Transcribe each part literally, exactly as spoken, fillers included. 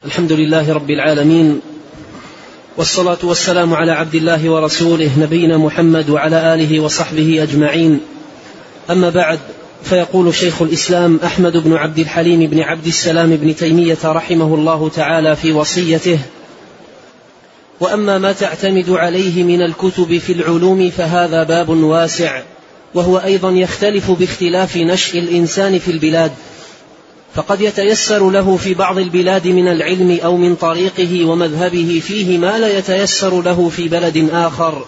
الحمد لله رب العالمين، والصلاة والسلام على عبد الله ورسوله نبينا محمد وعلى آله وصحبه أجمعين. أما بعد، فيقول شيخ الإسلام أحمد بن عبد الحليم بن عبد السلام بن تيمية رحمه الله تعالى في وصيته: وأما ما تعتمد عليه من الكتب في العلوم فهذا باب واسع، وهو أيضا يختلف باختلاف نشء الإنسان في البلاد، فقد يتيسر له في بعض البلاد من العلم أو من طريقه ومذهبه فيه ما لا يتيسر له في بلد آخر،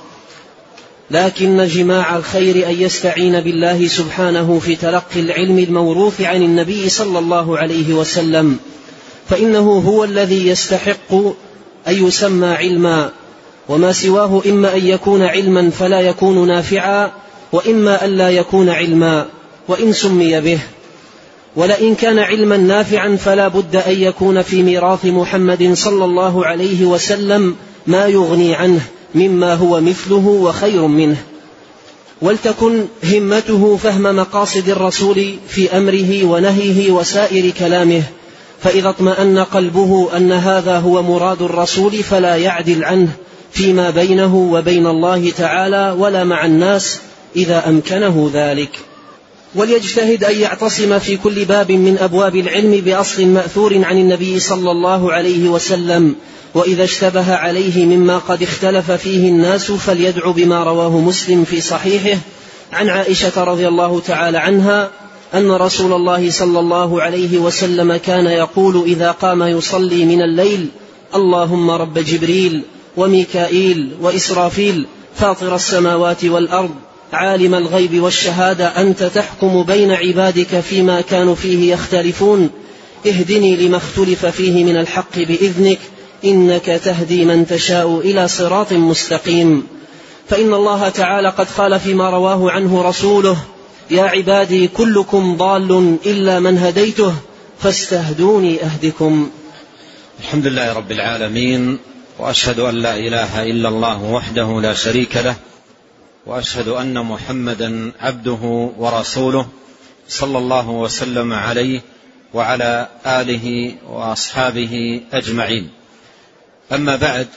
لكن جماع الخير أن يستعين بالله سبحانه في تلقي العلم الموروث عن النبي صلى الله عليه وسلم، فإنه هو الذي يستحق أن يسمى علما، وما سواه إما أن يكون علما فلا يكون نافعا، وإما أن لا يكون علما وإن سمي به. ولئن كان علما نافعا فلا بد أن يكون في ميراث محمد صلى الله عليه وسلم ما يغني عنه مما هو مثله وخير منه، ولتكن همته فهم مقاصد الرسول في أمره ونهيه وسائر كلامه، فإذا اطمأن قلبه أن هذا هو مراد الرسول فلا يعدل عنه فيما بينه وبين الله تعالى ولا مع الناس إذا أمكنه ذلك. وليجتهد أن يعتصم في كل باب من أبواب العلم بأصل مأثور عن النبي صلى الله عليه وسلم، وإذا اشتبه عليه مما قد اختلف فيه الناس فليدعو بما رواه مسلم في صحيحه عن عائشة رضي الله تعالى عنها أن رسول الله صلى الله عليه وسلم كان يقول إذا قام يصلي من الليل: اللهم رب جبريل وميكائيل وإسرافيل فاطر السماوات والأرض عالم الغيب والشهادة أنت تحكم بين عبادك فيما كانوا فيه يختلفون، اهدني لما اختلف فيه من الحق بإذنك إنك تهدي من تشاء إلى صراط مستقيم. فإن الله تعالى قد قال فيما رواه عنه رسوله: يا عبادي كلكم ضال إلا من هديته فاستهدوني أهدكم. الحمد لله رب العالمين، وأشهد أن لا إله إلا الله وحده لا شريك له، وأشهد أن محمدا عبده ورسوله صلى الله وسلم عليه وعلى آله وأصحابه أجمعين. أما بعد،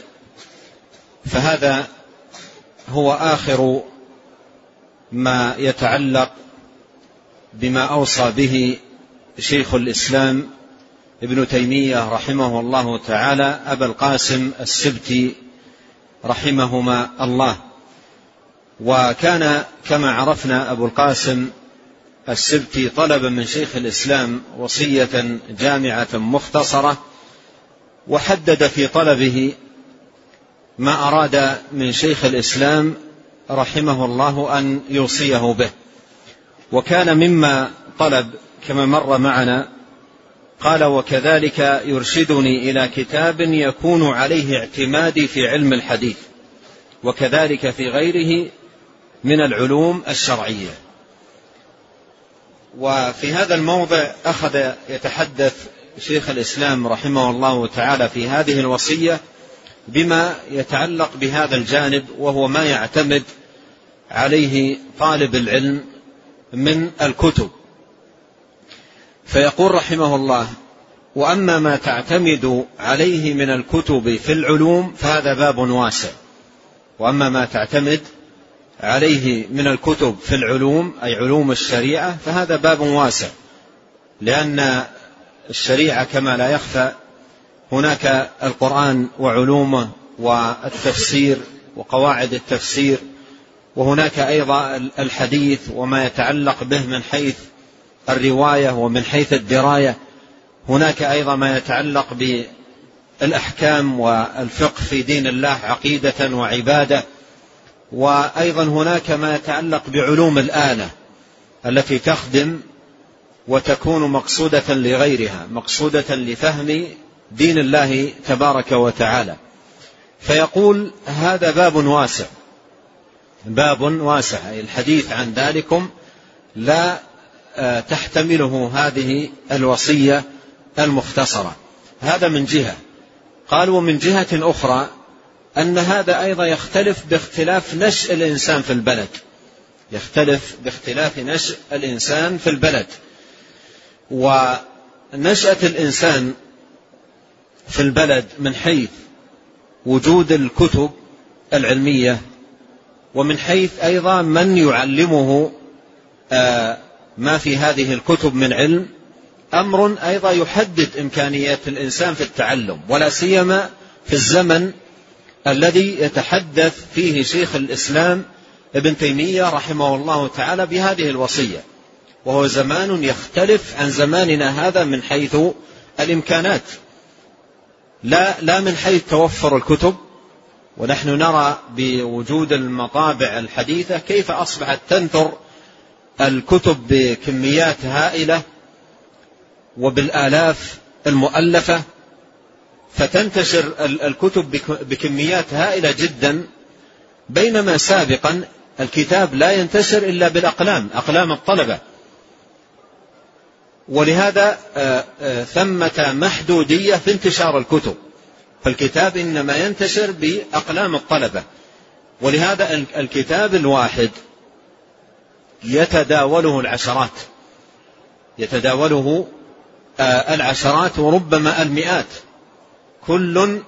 فهذا هو آخر ما يتعلق بما أوصى به شيخ الإسلام ابن تيمية رحمه الله تعالى أبا القاسم السبتي رحمهما الله. وكان كما عرفنا أبو القاسم السبتي طلب من شيخ الإسلام وصية جامعة مختصرة، وحدد في طلبه ما أراد من شيخ الإسلام رحمه الله أن يوصيه به. وكان مما طلب كما مر معنا قال: وكذلك يرشدني إلى كتاب يكون عليه اعتمادي في علم الحديث، وكذلك في غيره من العلوم الشرعية. وفي هذا الموضع أخذ يتحدث شيخ الإسلام رحمه الله تعالى في هذه الوصية بما يتعلق بهذا الجانب، وهو ما يعتمد عليه طالب العلم من الكتب. فيقول رحمه الله: وأما ما تعتمد عليه من الكتب في العلوم فهذا باب واسع. وأما ما تعتمد عليه من الكتب في العلوم أي علوم الشريعة فهذا باب واسع، لأن الشريعة كما لا يخفى هناك القرآن وعلومه والتفسير وقواعد التفسير، وهناك أيضا الحديث وما يتعلق به من حيث الرواية ومن حيث الدراية، هناك أيضا ما يتعلق بالأحكام والفقه في دين الله عقيدة وعبادة، وأيضا هناك ما يتعلق بعلوم الآلة التي تخدم وتكون مقصودة لغيرها، مقصودة لفهم دين الله تبارك وتعالى. فيقول: هذا باب واسع، باب واسع أي الحديث عن ذلكم لا تحتمله هذه الوصية المختصرة. هذا من جهة. قال: ومن جهة أخرى أن هذا أيضا يختلف باختلاف نشأ الإنسان في البلد، يختلف باختلاف نشأ الإنسان في البلد. ونشأة الإنسان في في البلد من حيث وجود الكتب العلمية، ومن حيث أيضا من يعلمه ما في هذه الكتب من علم، أمر أيضا يحدد إمكانيات الإنسان في التعلم، ولا سيما في الزمن الذي يتحدث فيه شيخ الإسلام ابن تيمية رحمه الله تعالى بهذه الوصية، وهو زمان يختلف عن زماننا هذا من حيث الإمكانات، لا, لا من حيث توفر الكتب. ونحن نرى بوجود المطابع الحديثة كيف أصبحت تنثر الكتب بكميات هائلة وبالآلاف المؤلفة، فتنتشر الكتب بكميات هائلة جدا، بينما سابقا الكتاب لا ينتشر إلا بالأقلام، أقلام الطلبة. ولهذا ثمة محدودية في انتشار الكتب، فالكتاب إنما ينتشر بأقلام الطلبة. ولهذا الكتاب الواحد يتداوله العشرات يتداوله العشرات وربما المئات، كل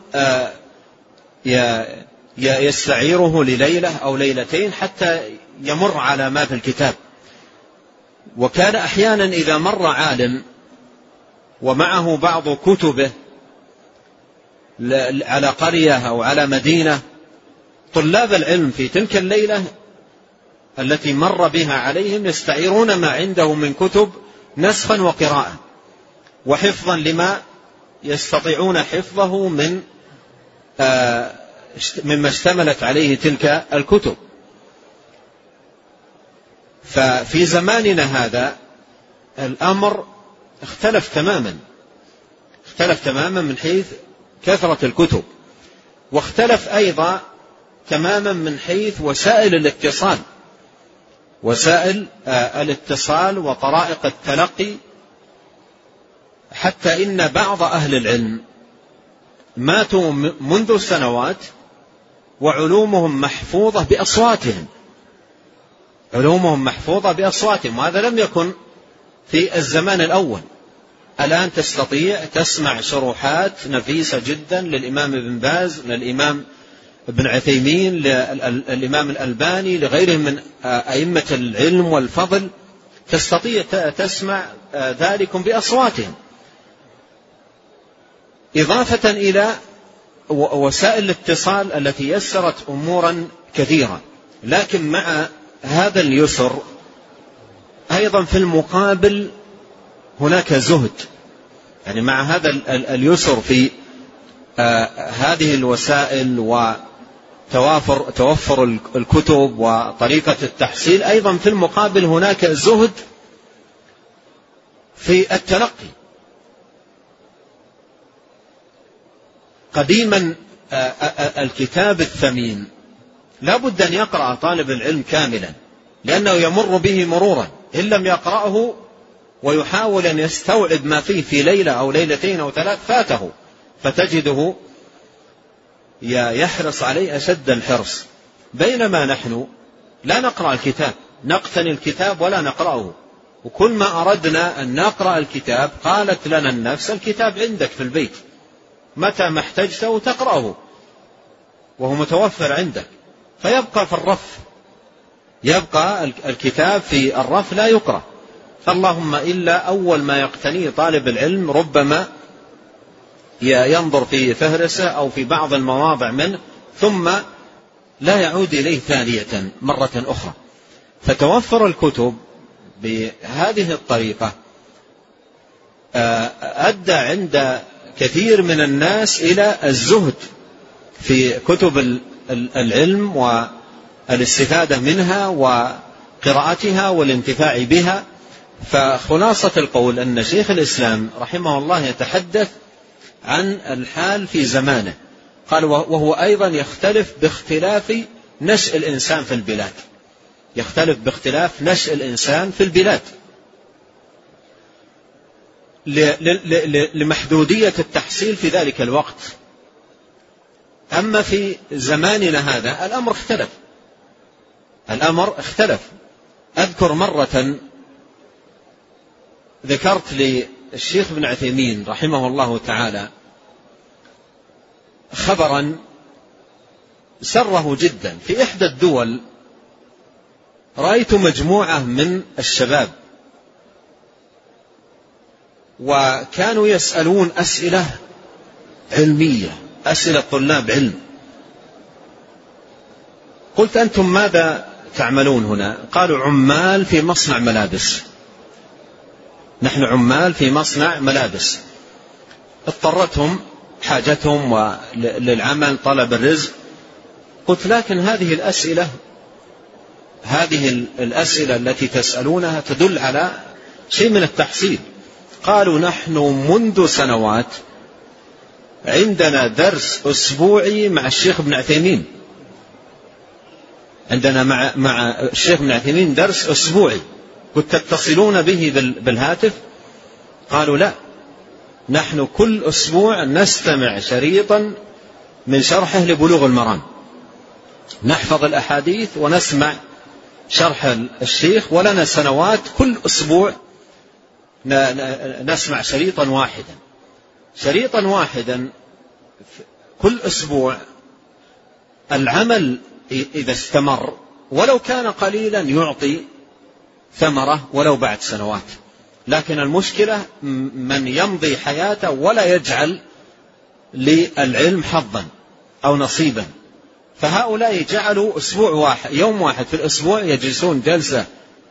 يستعيره لليلة أو ليلتين حتى يمر على ما في الكتاب. وكان أحيانا إذا مر عالم ومعه بعض كتبه على قرية أو على مدينة، طلاب العلم في تلك الليلة التي مر بها عليهم يستعيرون ما عنده من كتب نسخا وقراءة وحفظا لما يستطيعون حفظه من مما اشتملت عليه تلك الكتب. ففي زماننا هذا الأمر اختلف تماما اختلف تماما من حيث كثرة الكتب، واختلف أيضا تماما من حيث وسائل الاتصال وسائل الاتصال وطرائق التلقي، حتى إن بعض أهل العلم ماتوا منذ سنوات وعلومهم محفوظة بأصواتهم علومهم محفوظة بأصواتهم وهذا لم يكن في الزمان الأول. الآن تستطيع تسمع شروحات نفيسة جدا للإمام ابن باز، للإمام ابن عثيمين، للإمام الألباني، لغيرهم من أئمة العلم والفضل، تستطيع تسمع ذلك بأصواتهم، إضافة إلى وسائل الاتصال التي يسرت أمورا كثيرة. لكن مع هذا اليسر أيضا في المقابل هناك زهد، يعني مع هذا اليسر في هذه الوسائل وتوافر توفر الكتب وطريقة التحصيل، أيضا في المقابل هناك زهد في التلقي. قديما الكتاب الثمين لا بد أن يقرأ طالب العلم كاملا، لأنه يمر به مرورا، إن لم يقرأه ويحاول أن يستوعب ما فيه في ليلة أو ليلتين أو ثلاث فاته، فتجده يحرص عليه أشد الحرص. بينما نحن لا نقرأ الكتاب، نقتني الكتاب ولا نقرأه، وكل ما أردنا أن نقرأ الكتاب قالت لنا النفس الكتاب عندك في البيت، متى ما احتجته تقرأه وهو متوفر عندك، فيبقى في الرف، يبقى الكتاب في الرف لا يقرأ. فاللهم إلا أول ما يقتنيه طالب العلم ربما ينظر في فهرسه أو في بعض المواضع منه ثم لا يعود إليه ثانية مرة أخرى. فتوفر الكتب بهذه الطريقة أدى عند كثير من الناس إلى الزهد في كتب العلم والاستفادة منها وقراءتها والانتفاع بها. فخلاصة القول أن شيخ الإسلام رحمه الله يتحدث عن الحال في زمانه، قال وهو أيضا يختلف باختلاف نشأ الإنسان في البلاد يختلف باختلاف نشأ الإنسان في البلاد لمحدودية التحصيل في ذلك الوقت. أما في زماننا هذا الأمر اختلف الأمر اختلف أذكر مرة ذكرت للشيخ ابن عثيمين رحمه الله تعالى خبرا سره جدا. في إحدى الدول رأيت مجموعة من الشباب وكانوا يسألون أسئلة علمية، أسئلة طلاب علم. قلت: أنتم ماذا تعملون هنا؟ قالوا: عمال في مصنع ملابس، نحن عمال في مصنع ملابس، اضطرتهم حاجتهم للعمل، طلب الرزق. قلت: لكن هذه الأسئلة هذه الأسئلة التي تسألونها تدل على شيء من التحصيل. قالوا: نحن منذ سنوات عندنا درس أسبوعي مع الشيخ ابن عثيمين، عندنا مع, مع الشيخ ابن عثيمين درس أسبوعي. قلت: تتصلون به بالهاتف؟ قالوا: لا، نحن كل أسبوع نستمع شريطا من شرحه لبلوغ المرام، نحفظ الأحاديث ونسمع شرح الشيخ، ولنا سنوات كل أسبوع نسمع شريطا واحدا شريطا واحدا كل أسبوع. العمل إذا استمر ولو كان قليلا يعطي ثمرة ولو بعد سنوات، لكن المشكلة من يمضي حياته ولا يجعل للعلم حظا أو نصيبا. فهؤلاء جعلوا أسبوع واحد، يوم واحد في الأسبوع يجلسون جلسة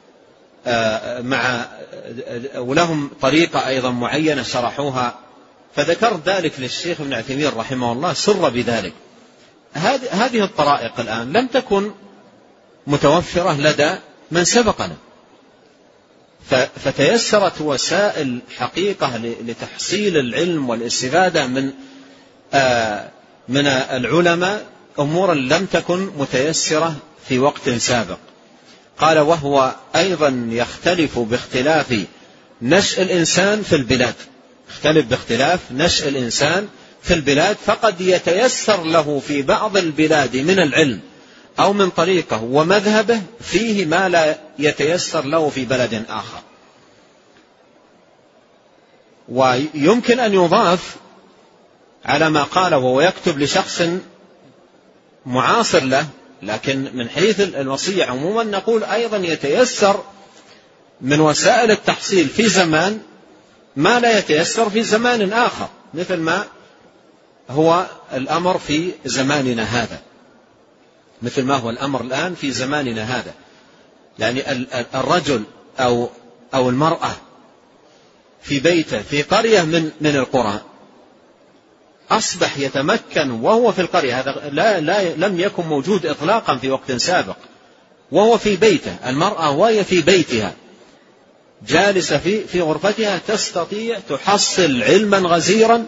مع، ولهم طريقة أيضا معينة شرحوها. فذكرت ذلك للشيخ ابن عثيمين رحمه الله، سر بذلك. هذه الطرائق الآن لم تكن متوفرة لدى من سبقنا، فتيسرت وسائل حقيقة لتحصيل العلم والاستفادة من من العلماء أمورا لم تكن متيسرة في وقت سابق. قال: وهو أيضا يختلف باختلاف نشأ الإنسان في البلاد، يختلف باختلاف نشأ الإنسان في البلاد، فقد يتيسر له في بعض البلاد من العلم أو من طريقه ومذهبه فيه ما لا يتيسر له في بلد آخر. ويمكن أن يضاف على ما قاله وهو يكتب لشخص معاصر له، لكن من حيث الوصية عموما نقول أيضا يتيسر من وسائل التحصيل في زمان ما لا يتيسر في زمان آخر، مثل ما هو الأمر في زماننا هذا مثل ما هو الأمر الآن في زماننا هذا. يعني الرجل أو أو المرأة في بيته في قرية من من القرى أصبح يتمكن وهو في القرية، هذا لا لا لم يكن موجود إطلاقا في وقت سابق، وهو في بيته، المرأة وهي في بيتها جالسة في في غرفتها تستطيع تحصل علما غزيرا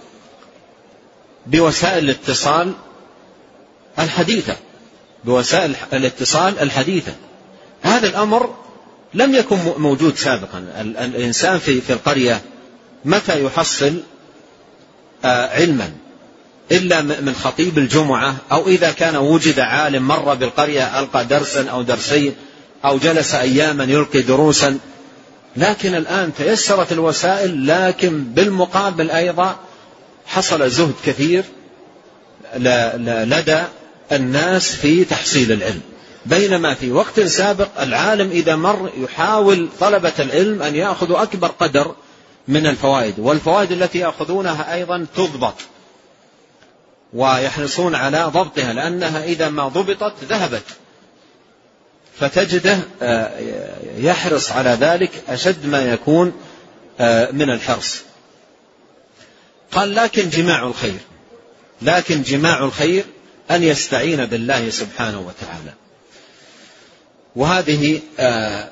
بوسائل الاتصال الحديثة بوسائل الاتصال الحديثة. هذا الأمر لم يكن موجود سابقا. الإنسان في في القرية متى يحصل علما إلا من خطيب الجمعة، أو إذا كان وجد عالم مر بالقرية ألقى درسا أو درسين أو جلس أياما يلقي دروسا. لكن الآن تيسرت الوسائل، لكن بالمقابل أيضا حصل زهد كثير لدى الناس في تحصيل العلم، بينما في وقت سابق العالم إذا مر يحاول طلبة العلم أن يأخذوا أكبر قدر من الفوائد، والفوائد التي يأخذونها أيضا تضبط ويحرصون على ضبطها، لأنها إذا ما ضبطت ذهبت، فتجده يحرص على ذلك أشد ما يكون من الحرص. قال: لكن جماع الخير لكن جماع الخير أن يستعين بالله سبحانه وتعالى. وهذه آآ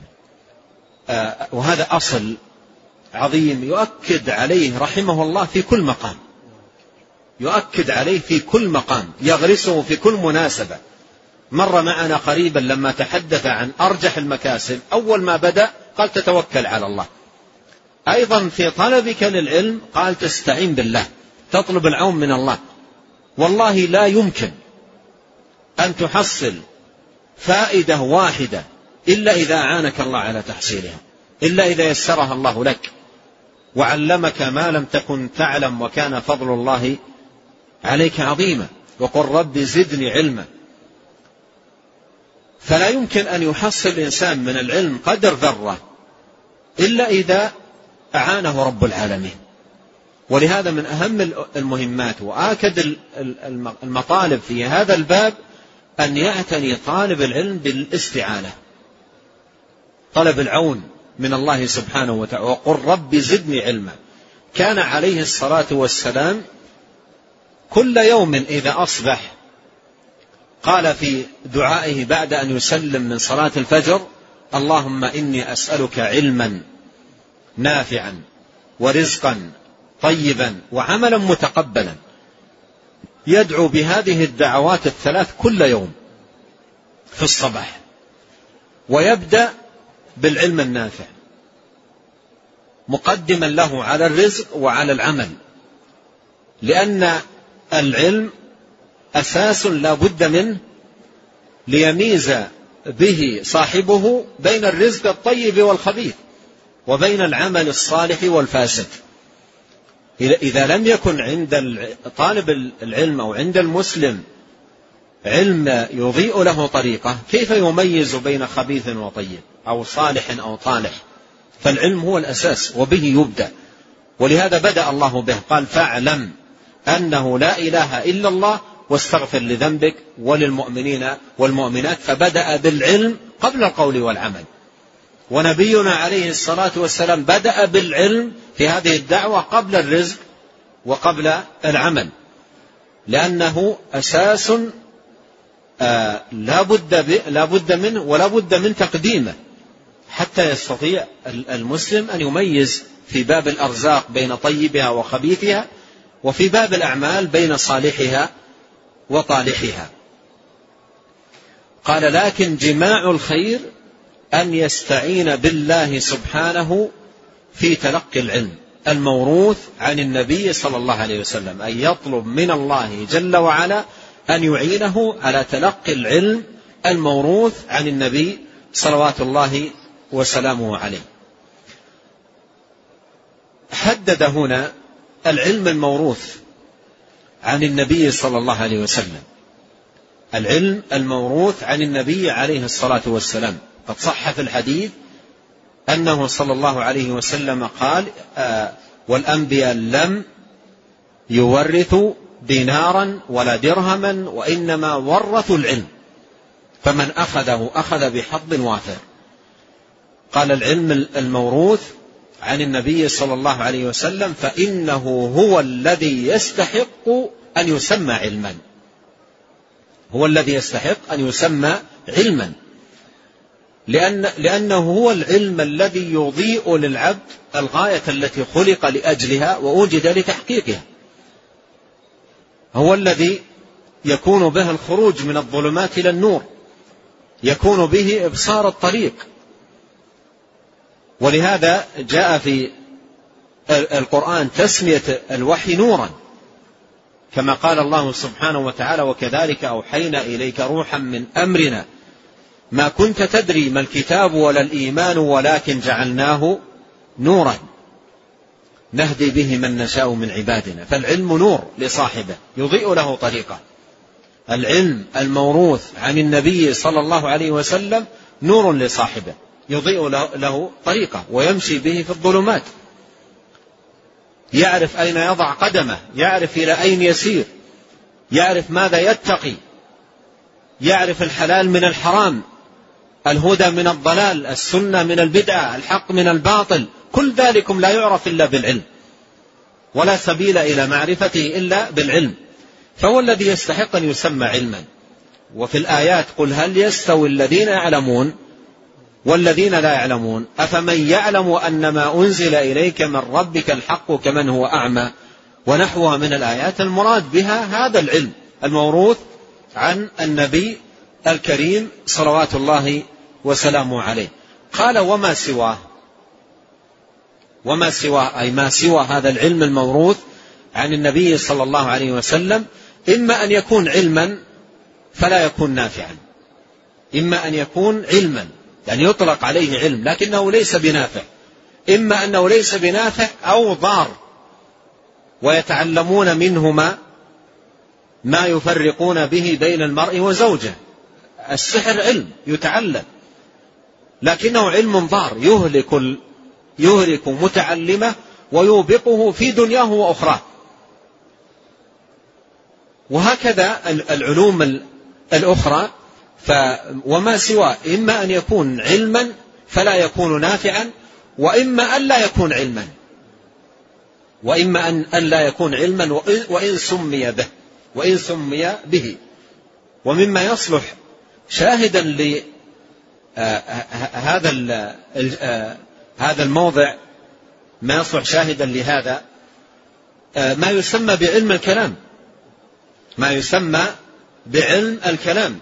آآ وهذا أصل عظيم يؤكد عليه رحمه الله في كل مقام، يؤكد عليه في كل مقام، يغرسه في كل مناسبة. مر معنا قريبا لما تحدث عن أرجح المكاسب، أول ما بدأ قال: تتوكل على الله. أيضا في طلبك للعلم قال: تستعين بالله، تطلب العون من الله. والله لا يمكن أن تحصل فائدة واحدة إلا إذا أعانك الله على تحصيلها، إلا إذا يسرها الله لك وعلمك ما لم تكن تعلم، وكان فضل الله عليك عظيمة، وقل رب زدني علما. فلا يمكن أن يحصل الإنسان من العلم قدر ذرة إلا إذا أعانه رب العالمين. ولهذا من أهم المهمات وآكد المطالب في هذا الباب أن يعتني طالب العلم بالاستعانة، طلب العون من الله سبحانه وتعالى. وقل رب زدني علما. كان عليه الصلاة والسلام كل يوم إذا أصبح قال في دعائه بعد أن يسلم من صلاة الفجر: اللهم إني أسألك علما نافعا ورزقا طيبا وعملا متقبلا. يدعو بهذه الدعوات الثلاث كل يوم في الصباح، ويبدأ بالعلم النافع مقدما له على الرزق وعلى العمل، لأن العلم أساس لا بد منه ليميز به صاحبه بين الرزق الطيب والخبيث وبين العمل الصالح والفاسد. إذا لم يكن عند طالب العلم أو عند المسلم علم يضيء له طريقه، كيف يميز بين خبيث وطيب أو صالح أو طالح؟ فالعلم هو الأساس وبه يبدأ. ولهذا بدأ الله به، قال: فاعلم أنه لا إله إلا الله واستغفر لذنبك وللمؤمنين والمؤمنات. فبدأ بالعلم قبل القول والعمل. ونبينا عليه الصلاة والسلام بدأ بالعلم في هذه الدعوة قبل الرزق وقبل العمل، لأنه أساس آه لا بد لا بد منه ولا بد من تقديمه حتى يستطيع المسلم أن يميز في باب الأرزاق بين طيبها وخبيثها، وفي باب الأعمال بين صالحها وطالحها. قال: لكن جماع الخير أن يستعين بالله سبحانه في تلقي العلم الموروث عن النبي صلى الله عليه وسلم، أن يطلب من الله جل وعلا أن يعينه على تلقي العلم الموروث عن النبي صلوات الله وسلامه عليه. حدد هنا العلم الموروث عن النبي صلى الله عليه وسلم، العلم الموروث عن النبي عليه الصلاة والسلام. قد صح في الحديث أنه صلى الله عليه وسلم قال: آه والأنبياء لم يورثوا دينارا ولا درهما وإنما ورثوا العلم، فمن أخذه أخذ بحظ وافر. قال: العلم الموروث عن النبي صلى الله عليه وسلم فإنه هو الذي يستحق أن يسمى علما، هو الذي يستحق أن يسمى علما، لأن لأنه هو العلم الذي يضيء للعبد الغاية التي خلق لأجلها ووجد لتحقيقها، هو الذي يكون به الخروج من الظلمات إلى النور، يكون به إبصار الطريق. ولهذا جاء في القرآن تسمية الوحي نورا، كما قال الله سبحانه وتعالى: وكذلك أوحينا إليك روحا من أمرنا ما كنت تدري ما الكتاب ولا الإيمان ولكن جعلناه نورا نهدي به من نشاء من عبادنا. فالعلم نور لصاحبه يضيء له طريقه. العلم الموروث عن النبي صلى الله عليه وسلم نور لصاحبه يضيء له طريقه ويمشي به في الظلمات، يعرف أين يضع قدمه، يعرف إلى أين يسير، يعرف ماذا يتقي، يعرف الحلال من الحرام، الهدى من الضلال، السنة من البدعة، الحق من الباطل. كل ذلكم لا يعرف إلا بالعلم، ولا سبيل إلى معرفته إلا بالعلم، فهو الذي يستحق أن يسمى علما. وفي الآيات: قل هل يستوي الذين يعلمون والذين لا يعلمون أفمن يعلم أن ما أنزل إليك من ربك الحق كمن هو أعمى، ونحوها من الآيات. المراد بها هذا العلم الموروث عن النبي الكريم صلوات الله وسلامه عليه. قال: وما سواه، وما سواه أي ما سوى هذا العلم الموروث عن النبي صلى الله عليه وسلم، إما أن يكون علما فلا يكون نافعا، إما أن يكون علما يعني يطلق عليه علم لكنه ليس بنافع، إما أنه ليس بنافع أو ضار ويتعلمون منهما ما يفرقون به بين المرء وزوجه. السحر علم يتعلم، لكنه علم ضار يهلك يهلك متعلمه ويوبقه في دنياه وأخراه. وهكذا العلوم الأخرى، وما سوى إما أن يكون علما فلا يكون نافعا، وإما أن لا يكون علما وإما أن لا يكون علما وإن سمي به وإن سمي به. ومما يصلح شاهدا لهذا هذا الموضع، ما يصلح شاهدا لهذا ما يسمى بعلم الكلام، ما يسمى بعلم الكلام.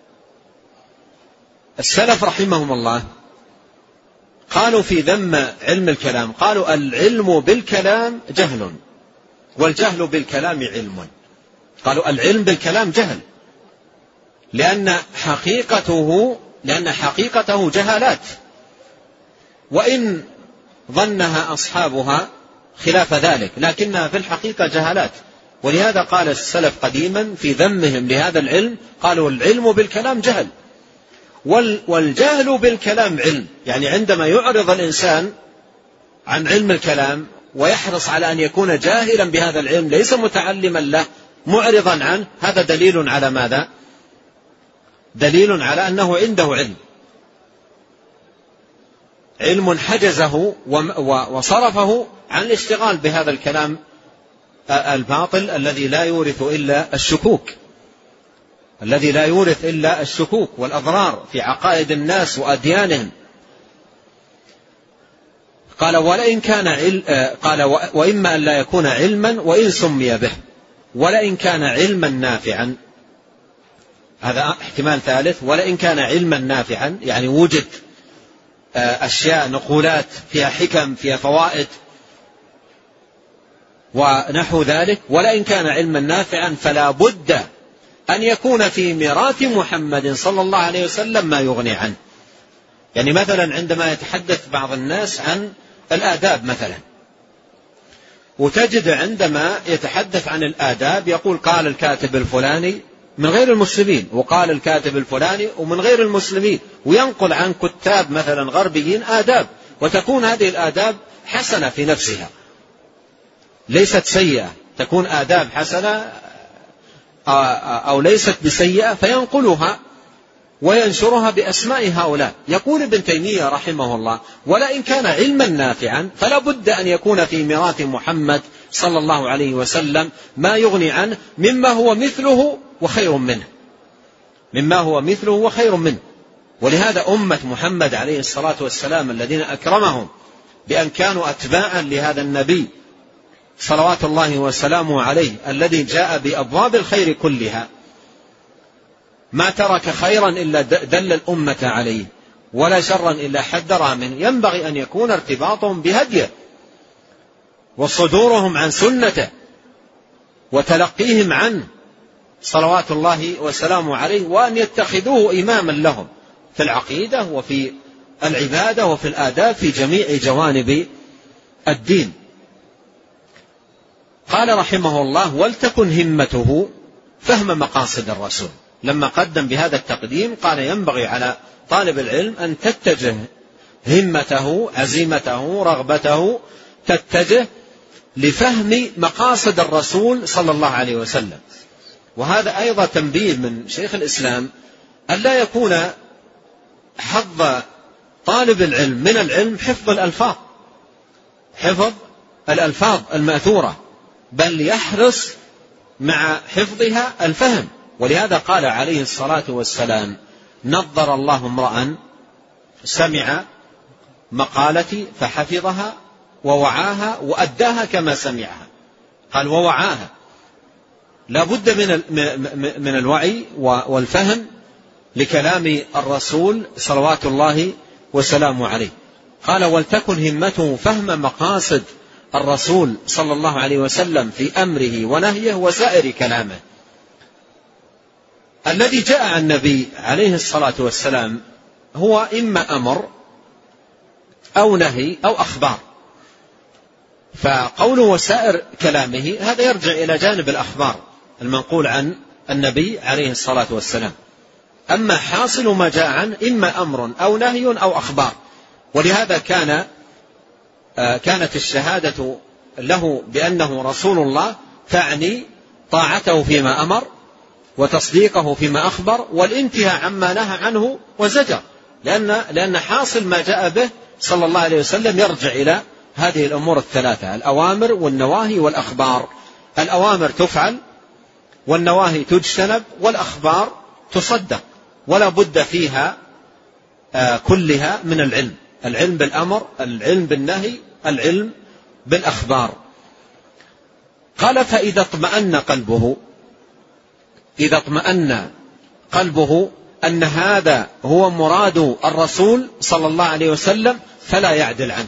السلف رحمهم الله قالوا في ذم علم الكلام، قالوا العلم بالكلام جهل والجهل بالكلام علم. قالوا العلم بالكلام جهل، لأن حقيقته لأن حقيقته جهالات، وإن ظنها أصحابها خلاف ذلك، لكنها في الحقيقة جهالات. ولهذا قال السلف قديما في ذمهم لهذا العلم، قالوا العلم بالكلام جهل والجهل بالكلام علم. يعني عندما يعرض الإنسان عن علم الكلام ويحرص على أن يكون جاهلا بهذا العلم ليس متعلما له معرضا عنه، هذا دليل على ماذا؟ دليل على أنه عنده علم علم حجزه وصرفه عن الاشتغال بهذا الكلام الباطل الذي لا يورث إلا الشكوك الذي لا يورث إلا الشكوك والأضرار في عقائد الناس وأديانهم. قال ولئن كان عل... قال وإما أن لا يكون علما وإن سمي به، ولئن كان علما نافعا، هذا احتمال ثالث، ولئن كان علما نافعا يعني وجد أشياء نقولات فيها حكم فيها فوائد ونحو ذلك، ولئن كان علما نافعا فلا بد أن يكون في ميراث محمد صلى الله عليه وسلم ما يغني عنه. يعني مثلا عندما يتحدث بعض الناس عن الآداب مثلا، وتجد عندما يتحدث عن الآداب يقول قال الكاتب الفلاني من غير المسلمين، وقال الكاتب الفلاني ومن غير المسلمين، وينقل عن كتاب مثلا غربيين آداب، وتكون هذه الآداب حسنة في نفسها ليست سيئة، تكون آداب حسنة أو ليست بسيئة، فينقلها وينشرها بأسماء هؤلاء. يقول ابن تيمية رحمه الله ولئن كان علما نافعا فلا بد أن يكون في ميراث محمد صلى الله عليه وسلم ما يغني عنه مما هو مثله وخير منه مما هو مثله وخير منه. ولهذا أمة محمد عليه الصلاة والسلام الذين أكرمهم بأن كانوا أتباعا لهذا النبي صلوات الله وسلامه عليه الذي جاء بأبواب الخير كلها، ما ترك خيرا إلا دل الأمة عليه ولا شرا إلا حذرها منه. ينبغي أن يكون ارتباطهم بهديه وصدورهم عن سنته وتلقيهم عنه صلوات الله وسلامه عليه، وأن يتخذوه إماما لهم في العقيدة وفي العبادة وفي الآداب في جميع جوانب الدين. قال رحمه الله ولتكن همته فهم مقاصد الرسول. لما قدم بهذا التقديم قال ينبغي على طالب العلم أن تتجه همته عزيمته رغبته تتجه لفهم مقاصد الرسول صلى الله عليه وسلم. وهذا أيضا تنبيه من شيخ الإسلام أن لا يكون حظ طالب العلم من العلم حفظ الألفاظ حفظ الألفاظ المأثورة، بل يحرص مع حفظها الفهم. ولهذا قال عليه الصلاة والسلام نظر الله امرأ سمع مقالتي فحفظها ووعاها وأداها كما سمعها. قال ووعاها، لا بد من من الوعي والفهم لكلام الرسول صلوات الله وسلامه عليه. قال ولتكن همته فهم مقاصد الرسول صلى الله عليه وسلم في أمره ونهيه وسائر كلامه. الذي جاء عن النبي عليه الصلاة والسلام هو إما أمر أو نهي أو أخبار، فقوله وسائر كلامه هذا يرجع إلى جانب الأخبار، المنقول عن النبي عليه الصلاة والسلام. أما حاصل ما جاء عنه إما أمر أو نهي أو أخبار. ولهذا كان كانت الشهادة له بأنه رسول الله تعني طاعته فيما أمر وتصديقه فيما أخبر والانتهاء عما نهى عنه وزجر، لأن, لأن حاصل ما جاء به صلى الله عليه وسلم يرجع إلى هذه الأمور الثلاثة: الأوامر والنواهي والأخبار. الأوامر تفعل والنواهي تجتنب والأخبار تصدق، ولا بد فيها كلها من العلم، العلم بالأمر، العلم بالنهي، العلم بالأخبار. قال: فإذا اطمأن قلبه، إذا اطمأن قلبه أن هذا هو مراد الرسول صلى الله عليه وسلم فلا يعدل عنه،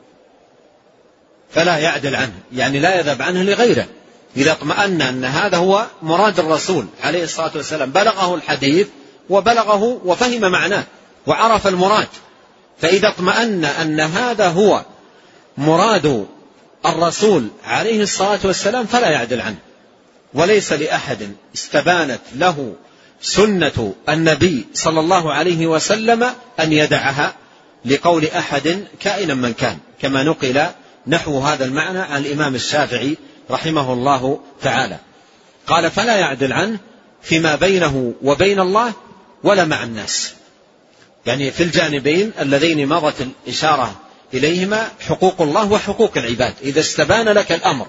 فلا يعدل عنه يعني لا يذهب عنه لغيره. إذا اطمأن أن هذا هو مراد الرسول عليه الصلاة والسلام، بلغه الحديث وبلغه وفهم معناه وعرف المراد، فإذا اطمأن أن هذا هو مراد الرسول عليه الصلاة والسلام فلا يعدل عنه. وليس لأحد استبانت له سنة النبي صلى الله عليه وسلم أن يدعها لقول أحد كائنا من كان، كما نقل نحو هذا المعنى عن الإمام الشافعي رحمه الله تعالى. قال: فلا يعدل عنه فيما بينه وبين الله ولا مع الناس، يعني في الجانبين اللذين مضت الإشارة إليهما، حقوق الله وحقوق العباد. إذا استبان لك الأمر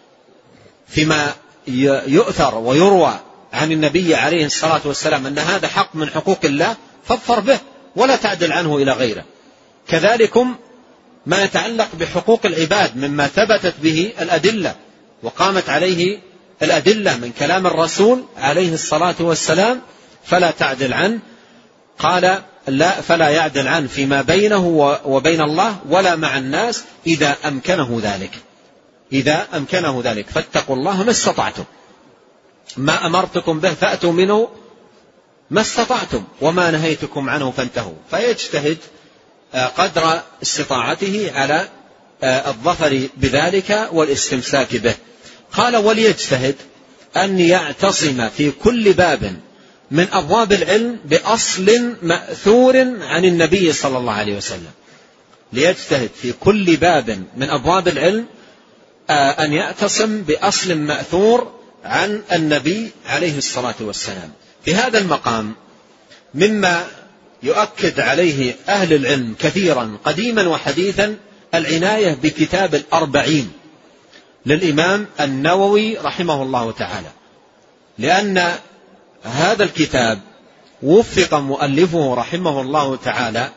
فيما يؤثر ويروى عن النبي عليه الصلاة والسلام أن هذا حق من حقوق الله فاظفر به ولا تعدل عنه إلى غيره. كذلكم ما يتعلق بحقوق العباد مما ثبتت به الأدلة وقامت عليه الأدلة من كلام الرسول عليه الصلاة والسلام فلا تعدل عنه. قال: لا، فلا يعدل عنه فيما بينه وبين الله ولا مع الناس إذا أمكنه ذلك، إذا أمكنه ذلك. فاتقوا الله ما استطعتم، ما أمرتكم به فأتوا منه ما استطعتم وما نهيتكم عنه فانتهوا. فيجتهد قدر استطاعته على الظفر بذلك والاستمساك به. قال: وليجتهد أن يعتصم في كل باب من أبواب العلم بأصل مأثور عن النبي صلى الله عليه وسلم. ليجتهد في كل باب من أبواب العلم أن يعتصم بأصل مأثور عن النبي عليه الصلاة والسلام. في هذا المقام مما يؤكد عليه أهل العلم كثيرا قديما وحديثا العناية بكتاب الأربعين للإمام النووي رحمه الله تعالى، لأن هذا الكتاب وفق مؤلفه رحمه الله تعالى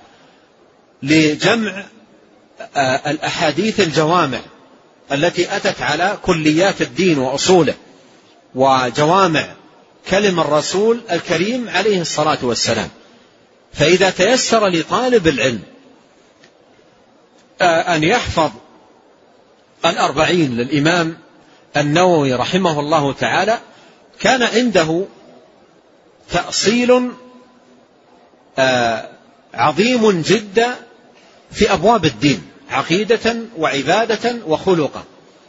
لجمع الأحاديث الجوامع التي أتت على كليات الدين وأصوله وجوامع كلم الرسول الكريم عليه الصلاة والسلام. فإذا تيسر لطالب العلم أن يحفظ الأربعين للإمام النووي رحمه الله تعالى كان عنده تأصيل عظيم جدا في أبواب الدين، عقيدة وعبادة وخلقا،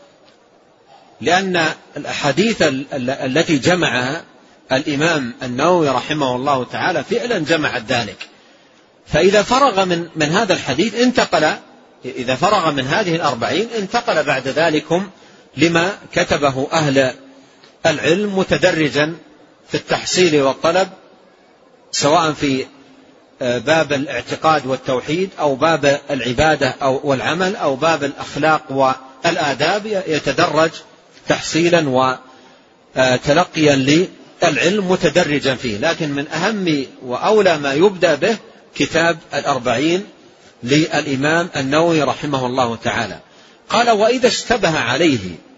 لأن الأحاديث التي جمعها الإمام النووي رحمه الله تعالى فعلا جمعت ذلك. فإذا فرغ من, من هذا الحديث انتقل، إذا فرغ من هذه الأربعين انتقل بعد ذلكم لما كتبه أهل العلم متدرجا في التحصيل والطلب، سواء في باب الاعتقاد والتوحيد أو باب العبادة أو والعمل أو باب الأخلاق والآداب، يتدرج تحصيلا وتلقيا للعلم متدرجا فيه. لكن من أهم وأولى ما يبدأ به كتاب الأربعين للإمام النووي رحمه الله تعالى. قال: وإذا اشتبه عليه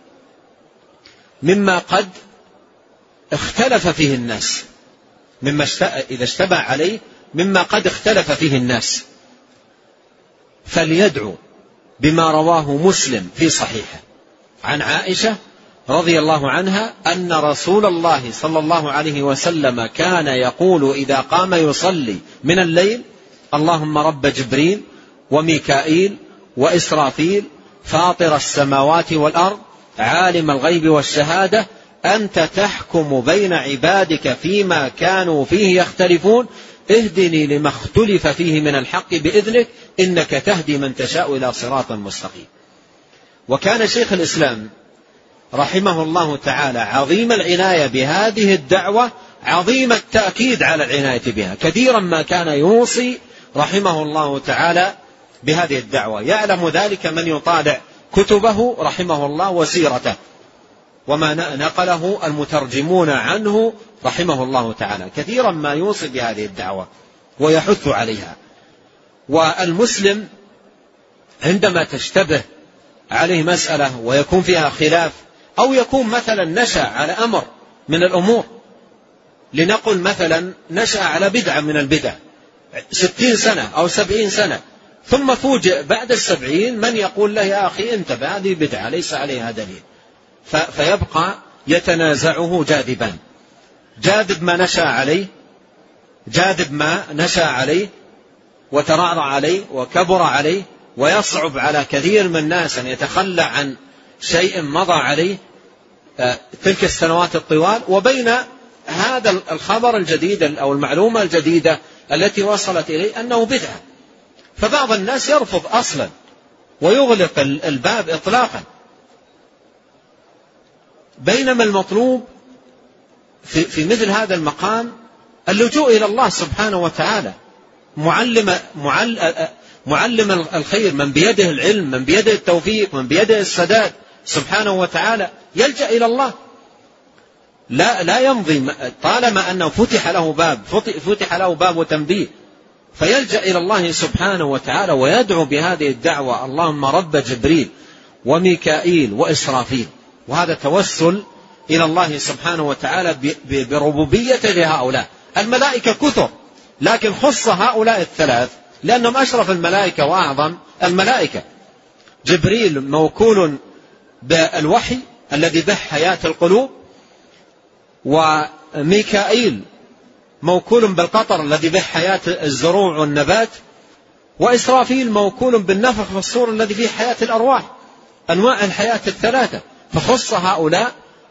مما قد اختلف فيه الناس، مما إذا اشتبه عليه مما قد اختلف فيه الناس فليدعو بما رواه مسلم في صحيحه عن عائشة رضي الله عنها أن رسول الله صلى الله عليه وسلم كان يقول إذا قام يصلي من الليل: اللهم رب جبريل وميكائيل وإسرافيل فاطر السماوات والأرض عالم الغيب والشهادة أنت تحكم بين عبادك فيما كانوا فيه يختلفون اهدني لما اختلف فيه من الحق بإذنك إنك تهدي من تشاء إلى صراط مستقيم. وكان شيخ الإسلام رحمه الله تعالى عظيم العناية بهذه الدعوة، عظيم التأكيد على العناية بها، كثيرا ما كان يوصي رحمه الله تعالى بهذه الدعوة. يعلم ذلك من يطالع كتبه رحمه الله وسيرته وما نقله المترجمون عنه رحمه الله تعالى، كثيرا ما يوصي بهذه الدعوة ويحث عليها. والمسلم عندما تشتبه عليه مسألة ويكون فيها خلاف، أو يكون مثلا نشأ على أمر من الأمور، لنقل مثلا نشأ على بدعة من البدع ستين سنة أو سبعين سنة، ثم فوجئ بعد السبعين من يقول له يا أخي انتبه هذه بدعة ليس عليها دليل، فيبقى يتنازعه جاذبان، جاذب ما نشأ عليه، جاذب ما نشأ عليه وترعرع عليه وكبر عليه، ويصعب على كثير من الناس أن يتخلى عن شيء مضى عليه تلك السنوات الطوال، وبين هذا الخبر الجديد أو المعلومة الجديدة التي وصلت إليه أنه بدعة. فبعض الناس يرفض أصلا ويغلق الباب إطلاقا، بينما المطلوب في, في مثل هذا المقام اللجوء إلى الله سبحانه وتعالى، معلم, معلم الخير، من بيده العلم، من بيده التوفيق، من بيده السداد سبحانه وتعالى، يلجأ إلى الله. لا, لا يمضي طالما أنه فتح له باب فتح له باب تنبيه، فيلجأ إلى الله سبحانه وتعالى ويدعو بهذه الدعوة: اللهم رب جبريل وميكائيل وإسرافيل. وهذا توسل إلى الله سبحانه وتعالى بربوبيته لهؤلاء. الملائكة كثر، لكن خص هؤلاء الثلاث لأنهم أشرف الملائكة وأعظم الملائكة. جبريل موكول بالوحي الذي به حياة القلوب، وميكائيل موكول بالقطر الذي به حياة الزروع والنبات، وإسرافيل موكول بالنفخ في الصور الذي فيه حياة الأرواح، أنواع الحياة الثلاثة. فخص هؤلاء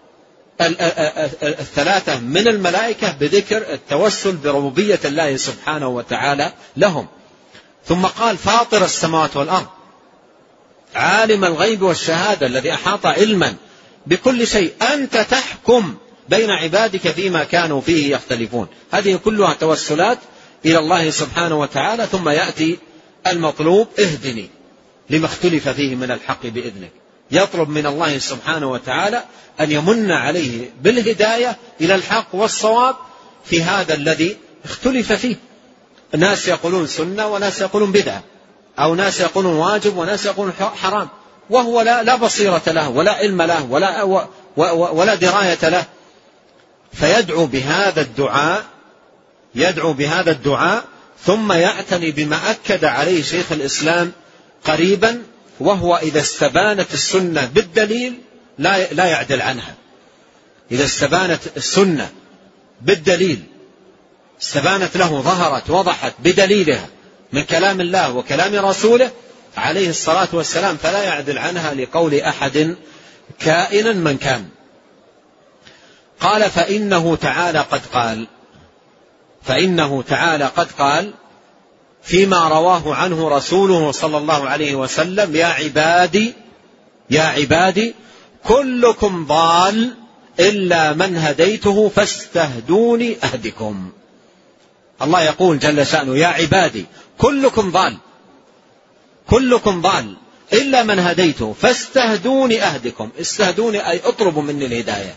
الثلاثة من الملائكة بذكر التوسل بربوبية الله سبحانه وتعالى لهم. ثم قال: فاطر السماوات والأرض، عالم الغيب والشهادة، الذي أحاط علما بكل شيء، أنت تحكم بين عبادك فيما كانوا فيه يختلفون. هذه كلها توسلات إلى الله سبحانه وتعالى. ثم يأتي المطلوب: اهدني لما اختلف فيه من الحق بإذنك. يطلب من الله سبحانه وتعالى أن يمن عليه بالهداية إلى الحق والصواب في هذا الذي اختلف فيه. ناس يقولون سنة وناس يقولون بدعة، أو ناس يقولون واجب وناس يقولون حرام، وهو لا, لا بصيرة له ولا علم له ولا, ولا دراية له. فيدعو بهذا الدعاء يدعو بهذا الدعاء ثم يعتني بما أكد عليه شيخ الإسلام قريبا، وهو إذا استبانت السنة بالدليل لا, لا يعدل عنها. إذا استبانت السنة بالدليل، استبانت له، ظهرت وضحت بدليلها من كلام الله وكلام رسوله عليه الصلاة والسلام، فلا يعدل عنها لقول أحد كائنا من كان. قال: فإنه تعالى قد قال فإنه تعالى قد قال فيما رواه عنه رسوله صلى الله عليه وسلم: يا عبادي يا عبادي كلكم ضال إلا من هديته فاستهدوني أهدكم. الله يقول جل شأنه: يا عبادي كلكم ضال كلكم ضال إلا من هديته فاستهدوني أهدكم. استهدوني أي اطلبوا مني الهداية.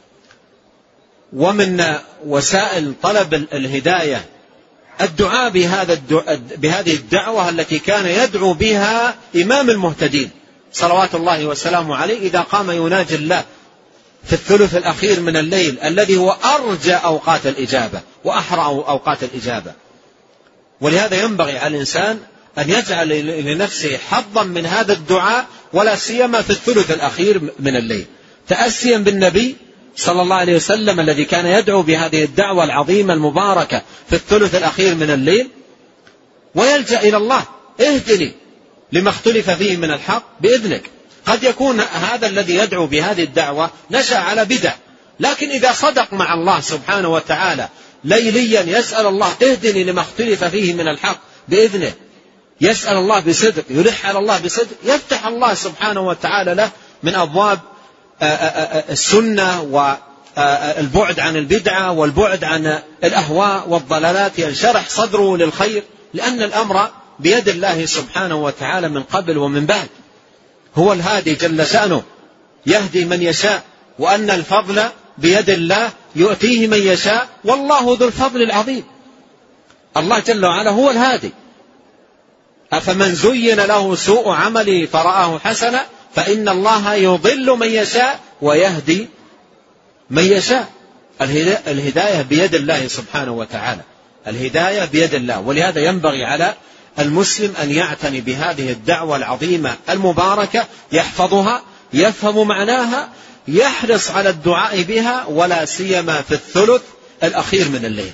ومن وسائل طلب الهداية الدعاء بهذا الدعاء بهذه الدعوة التي كان يدعو بها إمام المهتدين صلوات الله وسلامه عليه إذا قام يناجي الله في الثلث الأخير من الليل، الذي هو أرجى أوقات الإجابة وأحرى أوقات الإجابة. ولهذا ينبغي على الإنسان أن يجعل لنفسه حظا من هذا الدعاء، ولا سيما في الثلث الأخير من الليل، تأسيا بالنبي صلى الله عليه وسلم الذي كان يدعو بهذه الدعوة العظيمة المباركة في الثلث الأخير من الليل، ويلجأ إلى الله: اهدني لما اختلف فيه من الحق بإذنك. قد يكون هذا الذي يدعو بهذه الدعوة نشأ على بدع لكن إذا صدق مع الله سبحانه وتعالى ليليا يسأل الله اهدني لما اختلف فيه من الحق بإذنه، يسأل الله بصدق، يلح على الله بصدق، يفتح الله سبحانه وتعالى له من أبواب السنة والبعد عن البدعة والبعد عن الأهواء والضلالات، ينشرح صدره للخير، لأن الأمر بيد الله سبحانه وتعالى من قبل ومن بعد. هو الهادي جل شأنه يهدي من يشاء، وأن الفضل بيد الله يؤتيه من يشاء، والله ذو الفضل العظيم. الله جل وعلا هو الهادي. أفمن زين له سوء عمله فرآه حسنا فإن الله يضل من يشاء ويهدي من يشاء. الهداية بيد الله سبحانه وتعالى، الهداية بيد الله. ولهذا ينبغي على المسلم أن يعتني بهذه الدعوة العظيمة المباركة، يحفظها، يفهم معناها، يحرص على الدعاء بها، ولا سيما في الثلث الأخير من الليل،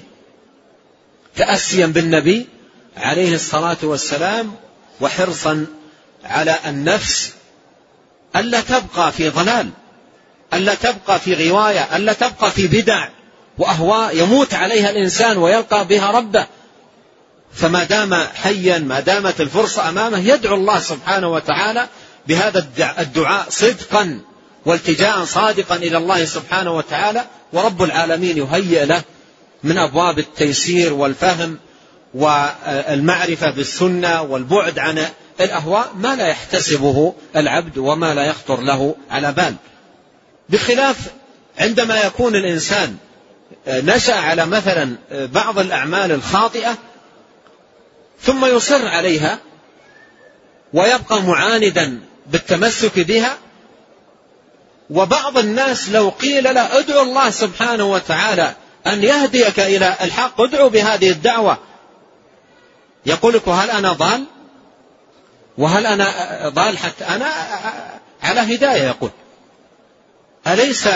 تأسيا بالنبي عليه الصلاة والسلام، وحرصا على النفس ألا تبقى في ضلال، ألا تبقى في غواية، ألا تبقى في بدع وأهواء يموت عليها الإنسان ويلقى بها ربه. فما دام حيا، ما دامت الفرصة أمامه، يدعو الله سبحانه وتعالى بهذا الدعاء صدقا والتجاء صادقا إلى الله سبحانه وتعالى، ورب العالمين يهيئ له من أبواب التيسير والفهم والمعرفة بالسنة والبعد عن الأهواء ما لا يحتسبه العبد وما لا يخطر له على بال. بخلاف عندما يكون الإنسان نشأ على مثلا بعض الأعمال الخاطئة ثم يصر عليها ويبقى معاندا بالتمسك بها، وبعض الناس لو قيل له ادعو الله سبحانه وتعالى أن يهديك إلى الحق، ادعو بهذه الدعوة، يقول لك وهل أنا ضال؟ وهل أنا ضال حتى أنا على هداية؟ يقول أليس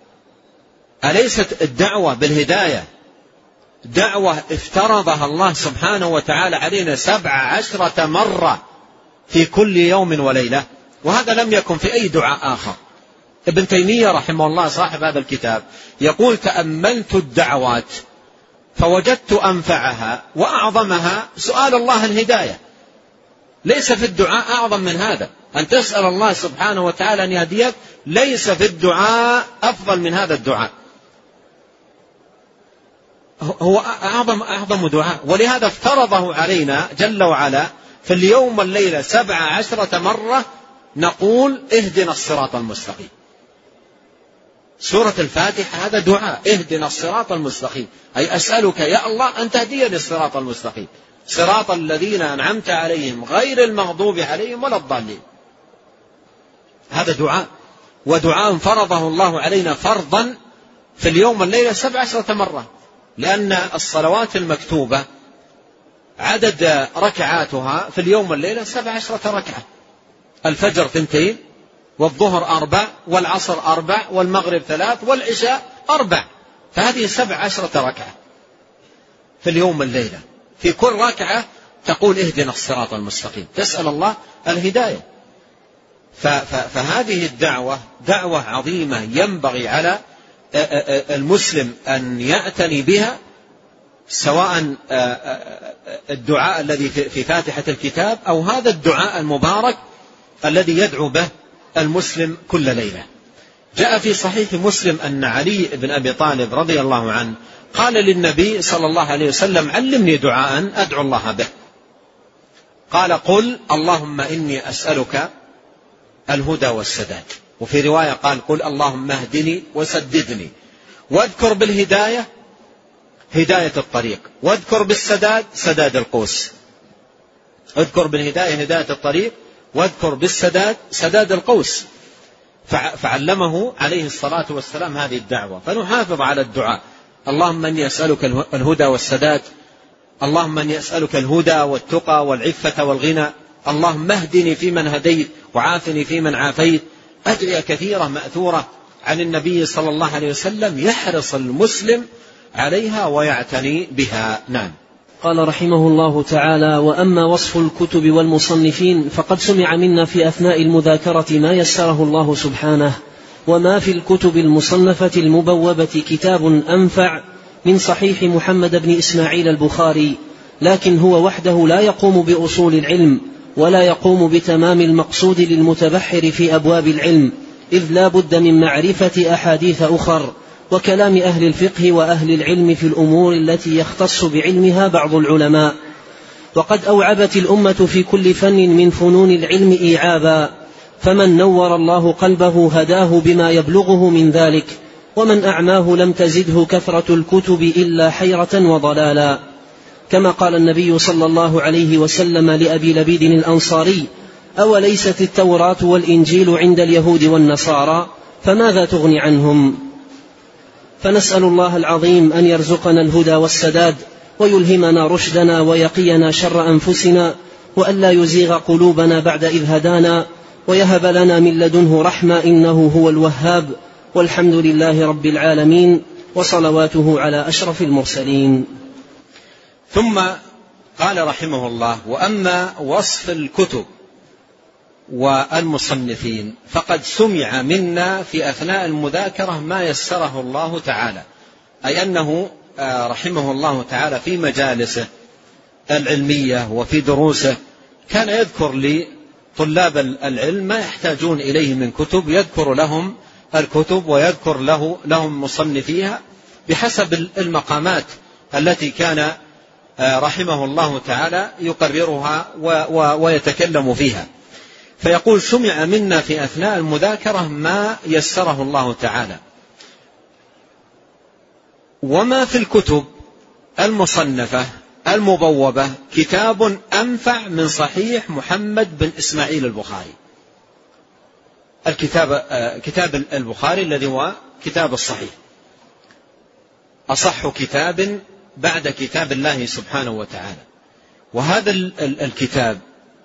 أليست الدعوة بالهداية دعوة افترضها الله سبحانه وتعالى علينا سبع عشرة مرة في كل يوم وليلة؟ وهذا لم يكن في أي دعاء آخر. ابن تيمية رحمه الله صاحب هذا الكتاب يقول تأملت الدعوات فوجدت أنفعها وأعظمها سؤال الله الهداية. ليس في الدعاء أعظم من هذا، أن تسأل الله سبحانه وتعالى أن يهديك، ليس في الدعاء أفضل من هذا الدعاء، هو أعظم أعظم دعاء. ولهذا افترضه علينا جل وعلا في اليوم والليلة سبع عشرة مرة نقول اهدنا الصراط المستقيم. سورة الفاتحة هذا دعاء، اهدنا الصراط المستقيم، أي أسألك يا الله أن تهديني الصراط المستقيم، صراط الذين أنعمت عليهم غير المغضوب عليهم ولا الضالين. هذا دعاء، ودعاء فرضه الله علينا فرضا في اليوم والليلة سبع عشرة مرة، لأن الصلوات المكتوبة عدد ركعاتها في اليوم والليلة سبع عشرة ركعة، الفجر ثنتين والظهر أربع والعصر أربع والمغرب ثلاث والعشاء أربع، فهذه سبع عشرة ركعة في اليوم والليلة. في كل ركعة تقول اهدنا الصراط المستقيم، تسأل الله الهداية. فهذه الدعوة دعوة عظيمة ينبغي على المسلم أن يعتني بها، سواء الدعاء الذي في فاتحة الكتاب أو هذا الدعاء المبارك الذي يدعو به المسلم كل ليلة. جاء في صحيح مسلم أن علي بن أبي طالب رضي الله عنه قال للنبي صلى الله عليه وسلم علمني دعاء أدعو الله به. قال قل اللهم إني أسألك الهدى والسداد، وفي رواية قال قل اللهم اهدني وسددني، واذكر بالهداية هداية الطريق، واذكر بالسداد سداد القوس. اذكر بالهداية هداية الطريق، واذكر بالسداد سداد القوس. فعلمه عليه الصلاة والسلام هذه الدعوة، فنحافظ على الدعاء. اللهم اني اسألك الهدى والسداد، اللهم اني اسألك الهدى والتقى والعفة والغنى، اللهم اهدني فيمن هديت وعافني فيمن عافيت. أدعية كثيرة مأثورة عن النبي صلى الله عليه وسلم يحرص المسلم عليها ويعتني بها. نعم. قال رحمه الله تعالى: وأما وصف الكتب والمصنفين فقد سمع منا في أثناء المذاكرة ما يسره الله سبحانه وما في الكتب المصنفة المبوبة كتاب أنفع من صحيح محمد بن إسماعيل البخاري، لكن هو وحده لا يقوم بأصول العلم ولا يقوم بتمام المقصود للمتبحر في أبواب العلم، إذ لا بد من معرفة أحاديث أخر وكلام أهل الفقه وأهل العلم في الأمور التي يختص بعلمها بعض العلماء. وقد أوعبت الأمة في كل فن من فنون العلم إيعابا، فمن نور الله قلبه هداه بما يبلغه من ذلك، ومن أعماه لم تزده كثرة الكتب إلا حيرة وضلالا. كما قال النبي صلى الله عليه وسلم لأبي لبيد الأنصاري: أوليست التوراة والإنجيل عند اليهود والنصارى فماذا تغني عنهم؟ فنسأل الله العظيم أن يرزقنا الهدى والسداد، ويلهمنا رشدنا ويقينا شر أنفسنا، وأن لا يزيغ قلوبنا بعد إذ هدانا، ويهب لنا من لدنه رحمة إنه هو الوهاب. والحمد لله رب العالمين، وصلواته على أشرف المرسلين. ثم قال رحمه الله: وأما وصف الكتب والمصنفين فقد سمع منا في أثناء المذاكرة ما يسره الله تعالى، أي أنه رحمه الله تعالى في مجالسه العلمية وفي دروسه كان يذكر لطلاب العلم ما يحتاجون إليه من كتب، يذكر لهم الكتب ويذكر له لهم مصنفيها بحسب المقامات التي كان رحمه الله تعالى يقررها ويتكلم فيها. فيقول: سمع منا في أثناء المذاكرة ما يسره الله تعالى. وما في الكتب المصنفة المبوبة كتاب أنفع من صحيح محمد بن إسماعيل البخاري. الكتاب كتاب البخاري الذي هو كتاب الصحيح، أصح كتاب بعد كتاب الله سبحانه وتعالى. وهذا الكتاب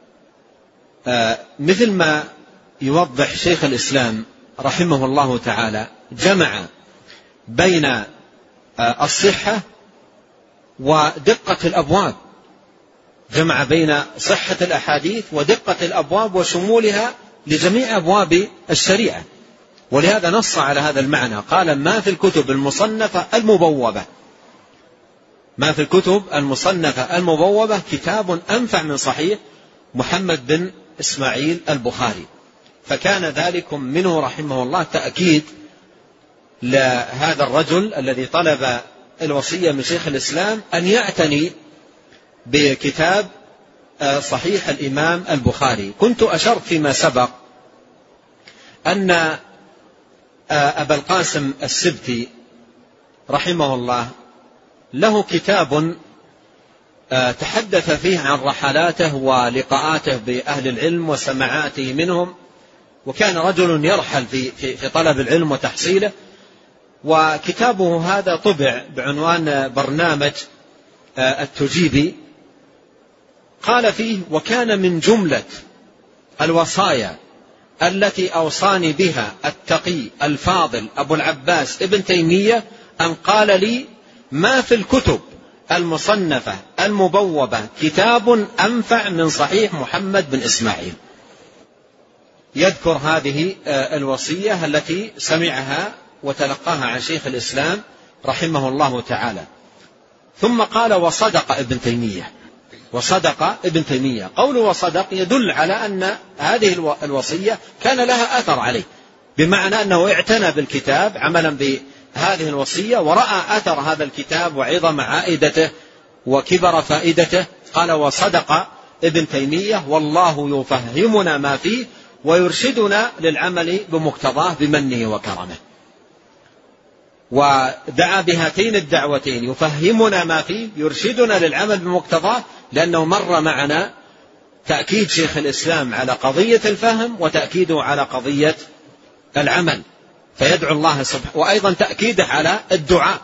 مثل ما يوضح شيخ الإسلام رحمه الله تعالى جمع بين الصحة ودقة الأبواب، جمع بين صحة الأحاديث ودقة الأبواب وشمولها لجميع أبواب الشريعة، ولهذا نص على هذا المعنى، قال: ما في الكتب المصنفة المبوبة، ما في الكتب المصنفة المبوبة كتاب أنفع من صحيح محمد بن إسماعيل البخاري. فكان ذلك منه رحمه الله تأكيد لهذا الرجل الذي طلب الوصية من شيخ الإسلام أن يعتني بكتاب صحيح الإمام البخاري. كنت أشرت فيما سبق أن أبا القاسم السبتي رحمه الله له كتاب تحدث فيه عن رحلاته ولقاءاته بأهل العلم وسماعاته منهم، وكان رجل يرحل في, في, في طلب العلم وتحصيله. وكتابه هذا طبع بعنوان برنامج التجيبي. قال فيه: وكان من جملة الوصايا التي أوصاني بها التقي الفاضل أبو العباس ابن تيمية أن قال لي: ما في الكتب المصنفة المبوبة كتاب أنفع من صحيح محمد بن إسماعيل. يذكر هذه الوصية التي سمعها وتلقاها عن شيخ الإسلام رحمه الله تعالى. ثم قال: وصدق ابن تيمية. وصدق ابن تيمية، قوله وصدق يدل على أن هذه الوصية كان لها أثر عليه، بمعنى أنه اعتنى بالكتاب عملا بهذه الوصية ورأى أثر هذا الكتاب وعظم عائدته وكبر فائدته. قال: وصدق ابن تيمية والله يفهمنا ما فيه ويرشدنا للعمل بمقتضاه بمنه وكرمه. ودعا بهاتين الدعوتين: يفهمنا ما فيه، يرشدنا للعمل بمقتضاه، لأنه مر معنا تأكيد شيخ الإسلام على قضية الفهم وتأكيده على قضية العمل، فيدعو الله سبحانه، وأيضا تأكيده على الدعاء،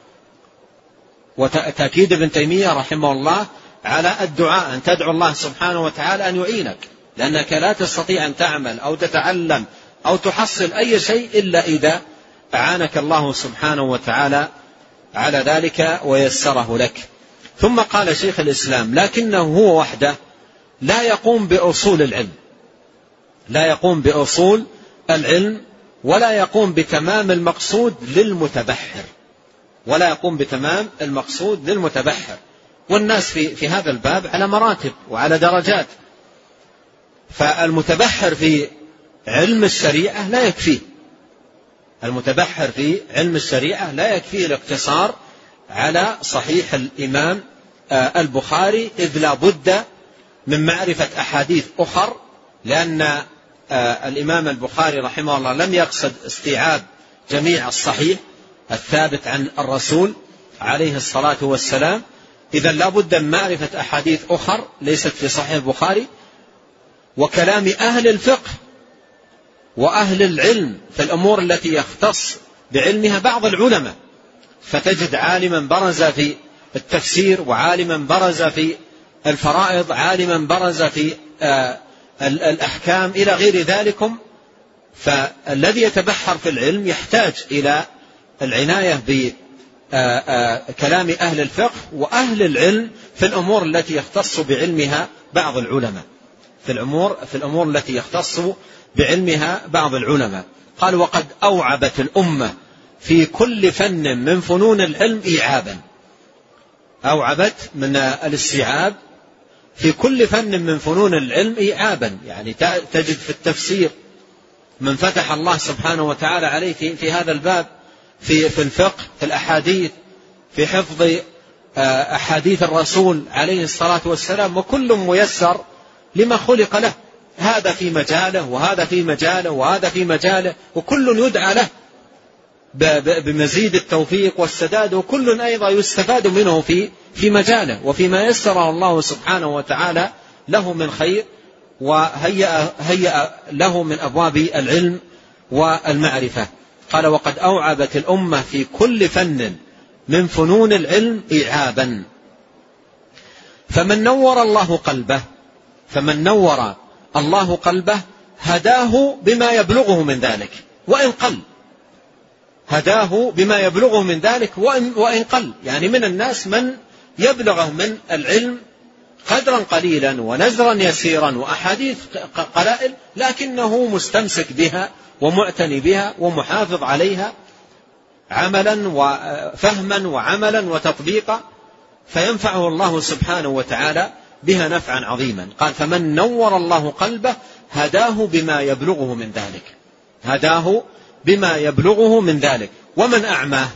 وتأكيد ابن تيمية رحمه الله على الدعاء، أن تدعو الله سبحانه وتعالى أن يعينك، لأنك لا تستطيع أن تعمل أو تتعلم أو تحصل أي شيء إلا إذا أعانك الله سبحانه وتعالى على ذلك ويسره لك. ثم قال شيخ الإسلام: لكنه هو وحده لا يقوم بأصول العلم، لا يقوم بأصول العلم ولا يقوم بتمام المقصود للمتبحر، ولا يقوم بتمام المقصود للمتبحر. والناس في, في هذا الباب على مراتب وعلى درجات، فالمتبحر في علم الشريعة لا يكفيه، المتبحر في علم الشريعة لا يكفيه الاقتصار على صحيح الإمام البخاري، إذ لا بد من معرفة أحاديث أخر، لأن الإمام البخاري رحمه الله لم يقصد استيعاب جميع الصحيح الثابت عن الرسول عليه الصلاة والسلام، إذا لا بد من معرفة أحاديث أخر ليست في صحيح البخاري، وكلام أهل الفقه وأهل العلم في الأمور التي يختص بعلمها بعض العلماء، فتجد عالما برز في التفسير، وعالما برز في الفرائض، عالما برز في الأحكام إلى غير ذلكم. فالذي يتبحر في العلم يحتاج إلى العناية بكلام أهل الفقه وأهل العلم في الأمور التي يختص بعلمها بعض العلماء، في الأمور, في الأمور التي يختص بعلمها بعض العلماء. قال: وقد أوعبت الأمة في كل فن من فنون العلم إيعابا. أوعبت من الاستيعاب، في كل فن من فنون العلم إيعابا، يعني تجد في التفسير من فتح الله سبحانه وتعالى عليه في, في هذا الباب، في, في الفقه، في الأحاديث، في حفظ أحاديث الرسول عليه الصلاة والسلام، وكل ميسر لما خلق له، هذا في مجاله وهذا في مجاله وهذا في مجاله، وكل يدعى له بمزيد التوفيق والسداد، وكل أيضا يستفاد منه في في مجاله وفيما يسره الله سبحانه وتعالى له من خير، وهيأ هيأ له من أبواب العلم والمعرفة. قال: وقد أوعبت الأمة في كل فن من فنون العلم إيعابا، فمن نور الله قلبه فمن نور الله قلبه هداه بما يبلغه من ذلك وإن قل، هداه بما يبلغه من ذلك وإن, وإن قل، يعني من الناس من يبلغه من العلم قدرا قليلا ونزرا يسيرا وأحاديث قلائل، لكنه مستمسك بها ومعتني بها ومحافظ عليها عملا وفهما وعملا وتطبيقا، فينفعه الله سبحانه وتعالى بها نفعا عظيما. قال: فمن نور الله قلبه هداه بما يبلغه من ذلك، هداه بما يبلغه من ذلك. ومن أعماه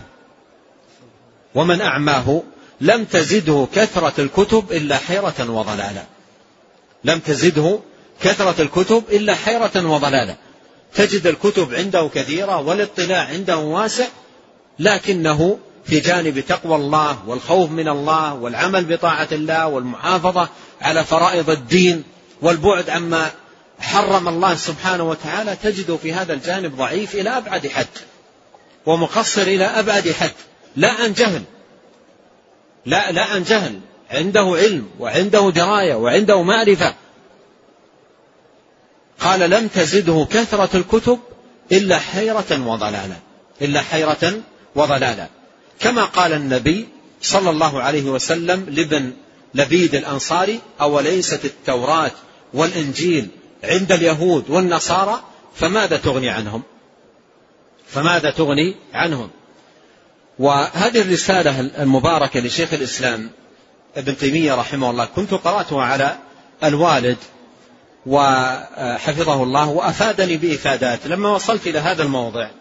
ومن أعماه لم تزده كثرة الكتب إلا حيرة وضلالا، لم تزده كثرة الكتب إلا حيرة وضلالا. تجد الكتب عنده كثيرة والاطلاع عنده واسع، لكنه في جانب تقوى الله والخوف من الله والعمل بطاعة الله والمحافظة على فرائض الدين والبعد عما حرم الله سبحانه وتعالى، تجد في هذا الجانب ضعيف إلى أبعد حد ومقصر إلى أبعد حد، لا عن جهل، لا, لا عن جهل، عنده علم وعنده دراية وعنده معرفة. قال: لم تزده كثرة الكتب إلا حيرة وضلالا، إلا حيرة وضلالا، كما قال النبي صلى الله عليه وسلم لابن لبيد الأنصاري: أوليست التوراة والإنجيل عند اليهود والنصارى فماذا تغني عنهم فماذا تغني عنهم وهذه الرسالة المباركة لشيخ الإسلام ابن تيمية رحمه الله كنت قرأتها على الوالد وحفظه الله وأفادني بإفادات. لما وصلت إلى هذا الموضع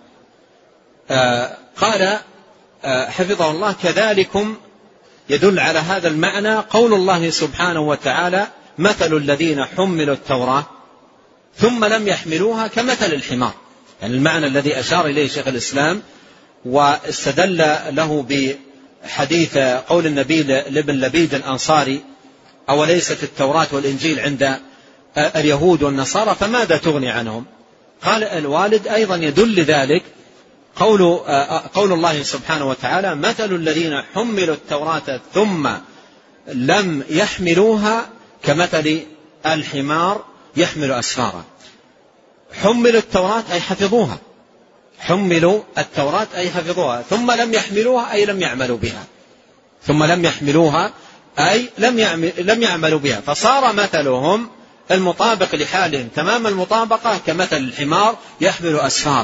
قال حفظه الله: كذلكم يدل على هذا المعنى قول الله سبحانه وتعالى: مثل الذين حملوا التوراة ثم لم يحملوها كمثل الحمار. يعني المعنى الذي أشار إليه شيخ الإسلام واستدل له بحديث قول النبي لابن لبيد الأنصاري: أوليست التوراة والإنجيل عند اليهود والنصارى فماذا تغني عنهم؟ قال الوالد: أيضا يدل ذلك قول, قول الله سبحانه وتعالى: مثل الذين حملوا التوراة ثم لم يحملوها كمثل الحمار يحمل أسفارا. حملوا التوراة أي حفظوها، حملوا التوراة أي حفظوها، ثم لم يحملوها أي لم يعملوا بها، ثم لم يحملوها أي لم يعمل لم يعملوا بها، فصار مثلهم المطابق لحالهم تمام المطابقة كمثل الحمار يحمل أسفارا.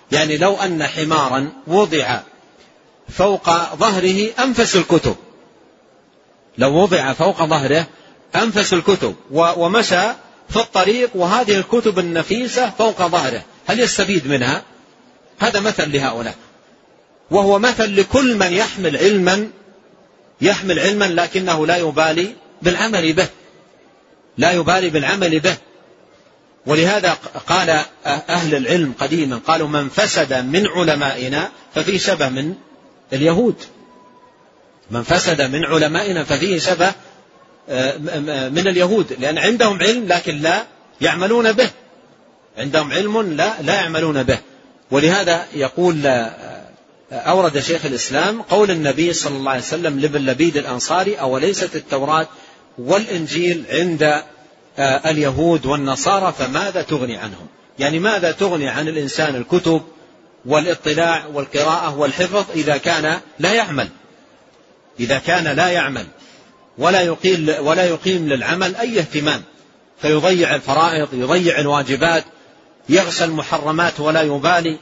يعني لو أن حمارا وضع فوق ظهره أنفس الكتب، لو وضع فوق ظهره أنفس الكتب ومشى في الطريق وهذه الكتب النفيسة فوق ظهره، هل يستفيد منها؟ هذا مثل لهؤلاء، وهو مثل لكل من يحمل علما يحمل علما لكنه لا يبالي بالعمل به، لا يبالي بالعمل به. ولهذا قال أهل العلم قديما، قالوا من فسد من علمائنا ففيه شبه من اليهود، من فسد من علمائنا ففيه شبه من اليهود، لأن عندهم علم لكن لا يعملون به، عندهم علم لا لا يعملون به. ولهذا يقول أورد شيخ الإسلام قول النبي صلى الله عليه وسلم لابن لبيد الأنصاري: أوليست التوراة والإنجيل عند اليهود والنصارى فماذا تغني عنهم؟ يعني ماذا تغني عن الإنسان الكتب والاطلاع والقراءة والحفظ إذا كان لا يعمل، إذا كان لا يعمل ولا يقيم ولا يقيم للعمل أي اهتمام، فيضيع الفرائض، يضيع الواجبات، يغشى المحرمات ولا يبالي،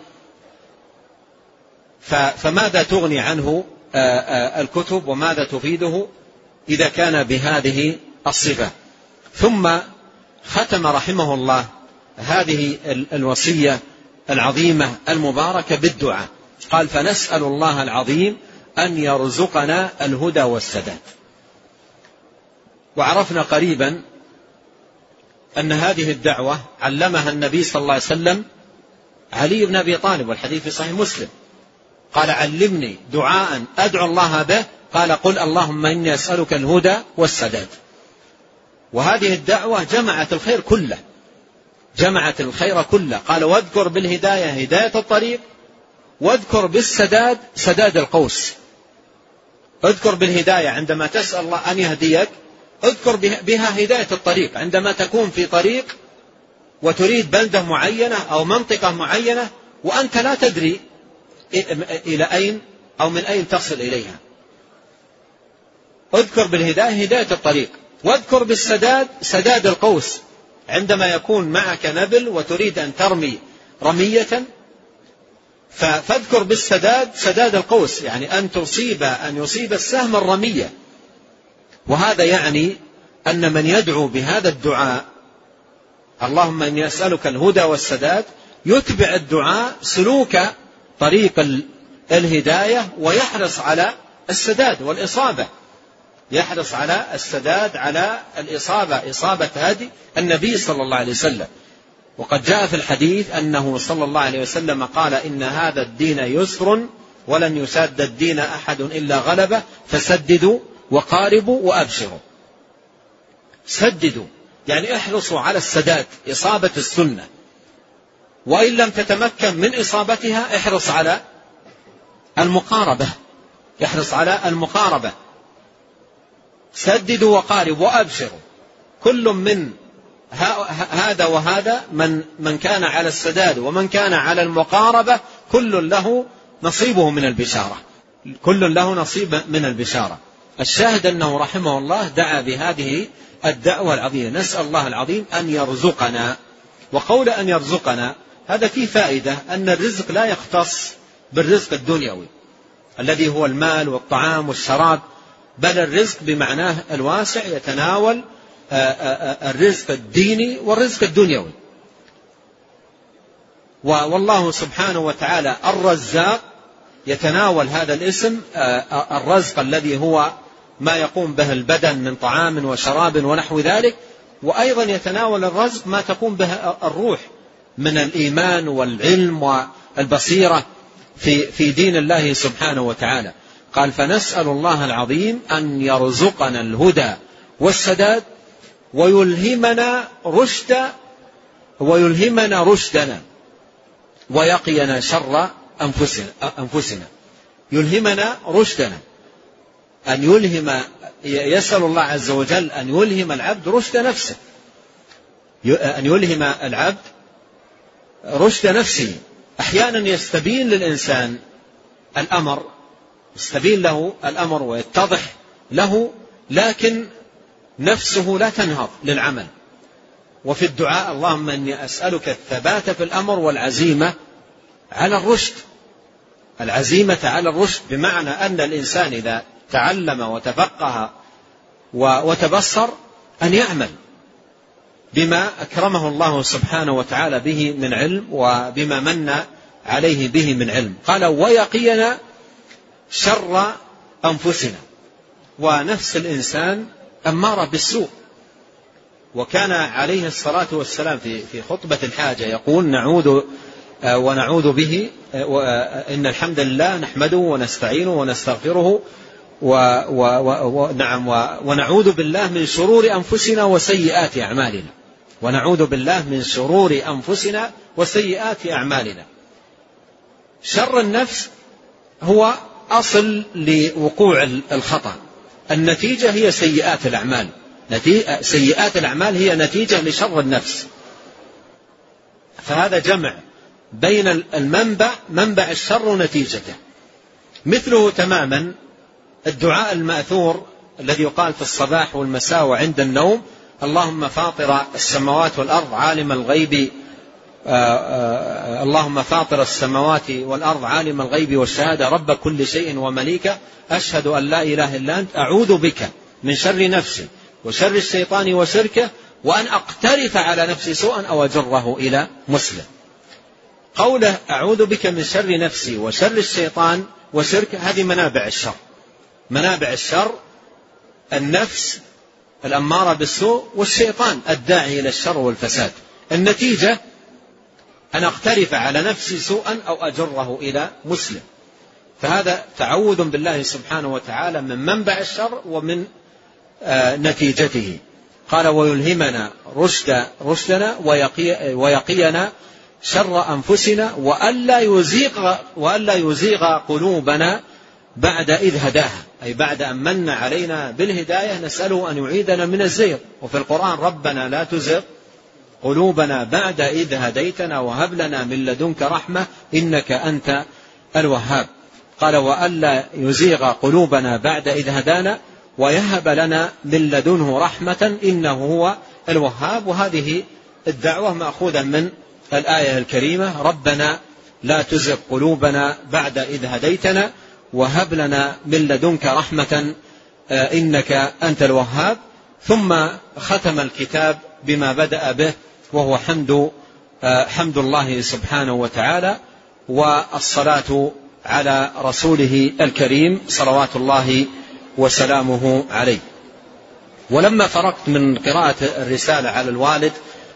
فماذا تغني عنه الكتب وماذا تفيده إذا كان بهذه الصفة؟ ثم ختم رحمه الله هذه الوصية العظيمة المباركة بالدعاء، قال: فنسأل الله العظيم أن يرزقنا الهدى والسداد. وعرفنا قريبا أن هذه الدعوة علمها النبي صلى الله عليه وسلم علي بن أبي طالب، والحديث في صحيح مسلم، قال: علمني دعاء أدعو الله به، قال: قل اللهم إني أسألك الهدى والسداد. وهذه الدعوة جمعت الخير كله، جمعت الخير كله، قال: واذكر بالهداية هداية الطريق، واذكر بالسداد سداد القوس. اذكر بالهداية عندما تسأل الله أن يهديك، اذكر بها هداية الطريق عندما تكون في طريق وتريد بلدة معينة أو منطقة معينة وأنت لا تدري إلى أين أو من أين تصل إليها. اذكر بالهداية هداية الطريق، واذكر بالسداد سداد القوس عندما يكون معك نبل وتريد أن ترمي رمية، فاذكر بالسداد سداد القوس، يعني أن تصيب أن يصيب السهم الرمية. وهذا يعني أن من يدعو بهذا الدعاء اللهم إني أسألك الهدى والسداد يتبع الدعاء سلوك طريق الهداية ويحرص على السداد والإصابة، يحرص على السداد على الإصابة، إصابة هدي النبي صلى الله عليه وسلم. وقد جاء في الحديث أنه صلى الله عليه وسلم قال: إن هذا الدين يسر ولن يساد الدين أحد إلا غلبه، فسددوا وقاربوا وأبشروا. سددوا يعني احرصوا على السداد، إصابة السنة، وإن لم تتمكن من إصابتها احرص على المقاربة، يحرص على المقاربة. سددوا وقاربوا وأبشروا، كل من هذا وهذا، من من كان على السداد ومن كان على المقاربة كل له نصيبه من البشارة، كل له نصيب من البشارة. الشاهد أنه رحمه الله دعا بهذه الدعوة العظيمة: نسأل الله العظيم أن يرزقنا. وقول أن يرزقنا هذا فيه فائدة، أن الرزق لا يختص بالرزق الدنيوي الذي هو المال والطعام والشراب، بل الرزق بمعناه الواسع يتناول الرزق الديني والرزق الدنيوي. والله سبحانه وتعالى الرزاق يتناول هذا الاسم، الرزق الذي هو ما يقوم به البدن من طعام وشراب ونحو ذلك، وأيضا يتناول الرزق ما تقوم به الروح من الإيمان والعلم والبصيرة في في دين الله سبحانه وتعالى. قال: فنسأل الله العظيم أن يرزقنا الهدى والسداد ويلهمنا رشد ويلهمنا رشدنا ويقينا شر أنفسنا, أنفسنا. يلهمنا رشدنا، أن يلهم، يسأل الله عز وجل أن يلهم العبد رشد نفسه، أن يلهم العبد رشد نفسه. أحيانا يستبين للإنسان الأمر، يستبين له الأمر ويتضح له، لكن نفسه لا تنهض للعمل. وفي الدعاء: اللهم إني أسألك الثبات في الأمر والعزيمة على الرشد، العزيمة على الرشد، بمعنى أن الإنسان إذا تعلم وتفقه وتبصر أن يعمل بما أكرمه الله سبحانه وتعالى به من علم وبما من عليه به من علم. قال ويقينا شر أنفسنا، ونفس الإنسان أمارة بالسوء. وكان عليه الصلاة والسلام في في خطبة الحاجة يقول نعوذ ونعوذ به إن الحمد لله نحمده ونستعينه ونستغفره ونعم ونعوذ بالله من شرور أنفسنا وسيئات أعمالنا، ونعوذ بالله من شرور أنفسنا وسيئات أعمالنا. شر النفس هو أصل لوقوع الخطأ، النتيجة هي سيئات الأعمال، سيئات الأعمال هي نتيجة لشر النفس. فهذا جمع بين المنبع منبع الشر ونتيجته. مثله تماما الدعاء المأثور الذي يقال في الصباح والمساء وعند النوم: اللهم فاطر السماوات والأرض عالم الغيب آآ آآ اللهم فاطر السماوات والأرض عالم الغيب والشهادة رب كل شيء ومليكه أشهد أن لا إله إلا أنت أعوذ بك من شر نفسي وشر الشيطان وشركه وأن أقترف على نفسي سوءا أو أجره إلى مسلم. قوله أعوذ بك من شر نفسي وشر الشيطان وشركه هذه منابع الشر. منابع الشر النفس الأمارة بالسوء والشيطان الداعي إلى الشر والفساد. النتيجة أن أقترف على نفسي سوءا أو أجره إلى مسلم. فهذا تعوذ بالله سبحانه وتعالى من منبع الشر ومن آه نتيجته. قال ويلهمنا رشد رشدنا ويقي ويقينا شر أنفسنا وألا يزيغ وألا يزيغ قلوبنا بعد إذ هداها، أي بعد أن من علينا بالهداية نسأله أن يعيدنا من الزيغ. وفي القرآن ربنا لا تزغ قلوبنا بعد إذ هديتنا وهب لنا من لدنك رحمة إنك أنت الوهاب. قال وألا يزيغ قلوبنا بعد إذ هدانا ويهب لنا من لدنه رحمة إنه هو الوهاب. وهذه الدعوة مأخوذة من الآية الكريمة ربنا لا تزغ قلوبنا بعد إذ هديتنا وهب لنا من لدنك رحمة إنك أنت الوهاب. ثم ختم الكتاب بما بدأ به وهو حمد حمد الله سبحانه وتعالى والصلاة على رسوله الكريم صلوات الله وسلامه عليه. ولما فرقت من قراءة الرسالة على الوالد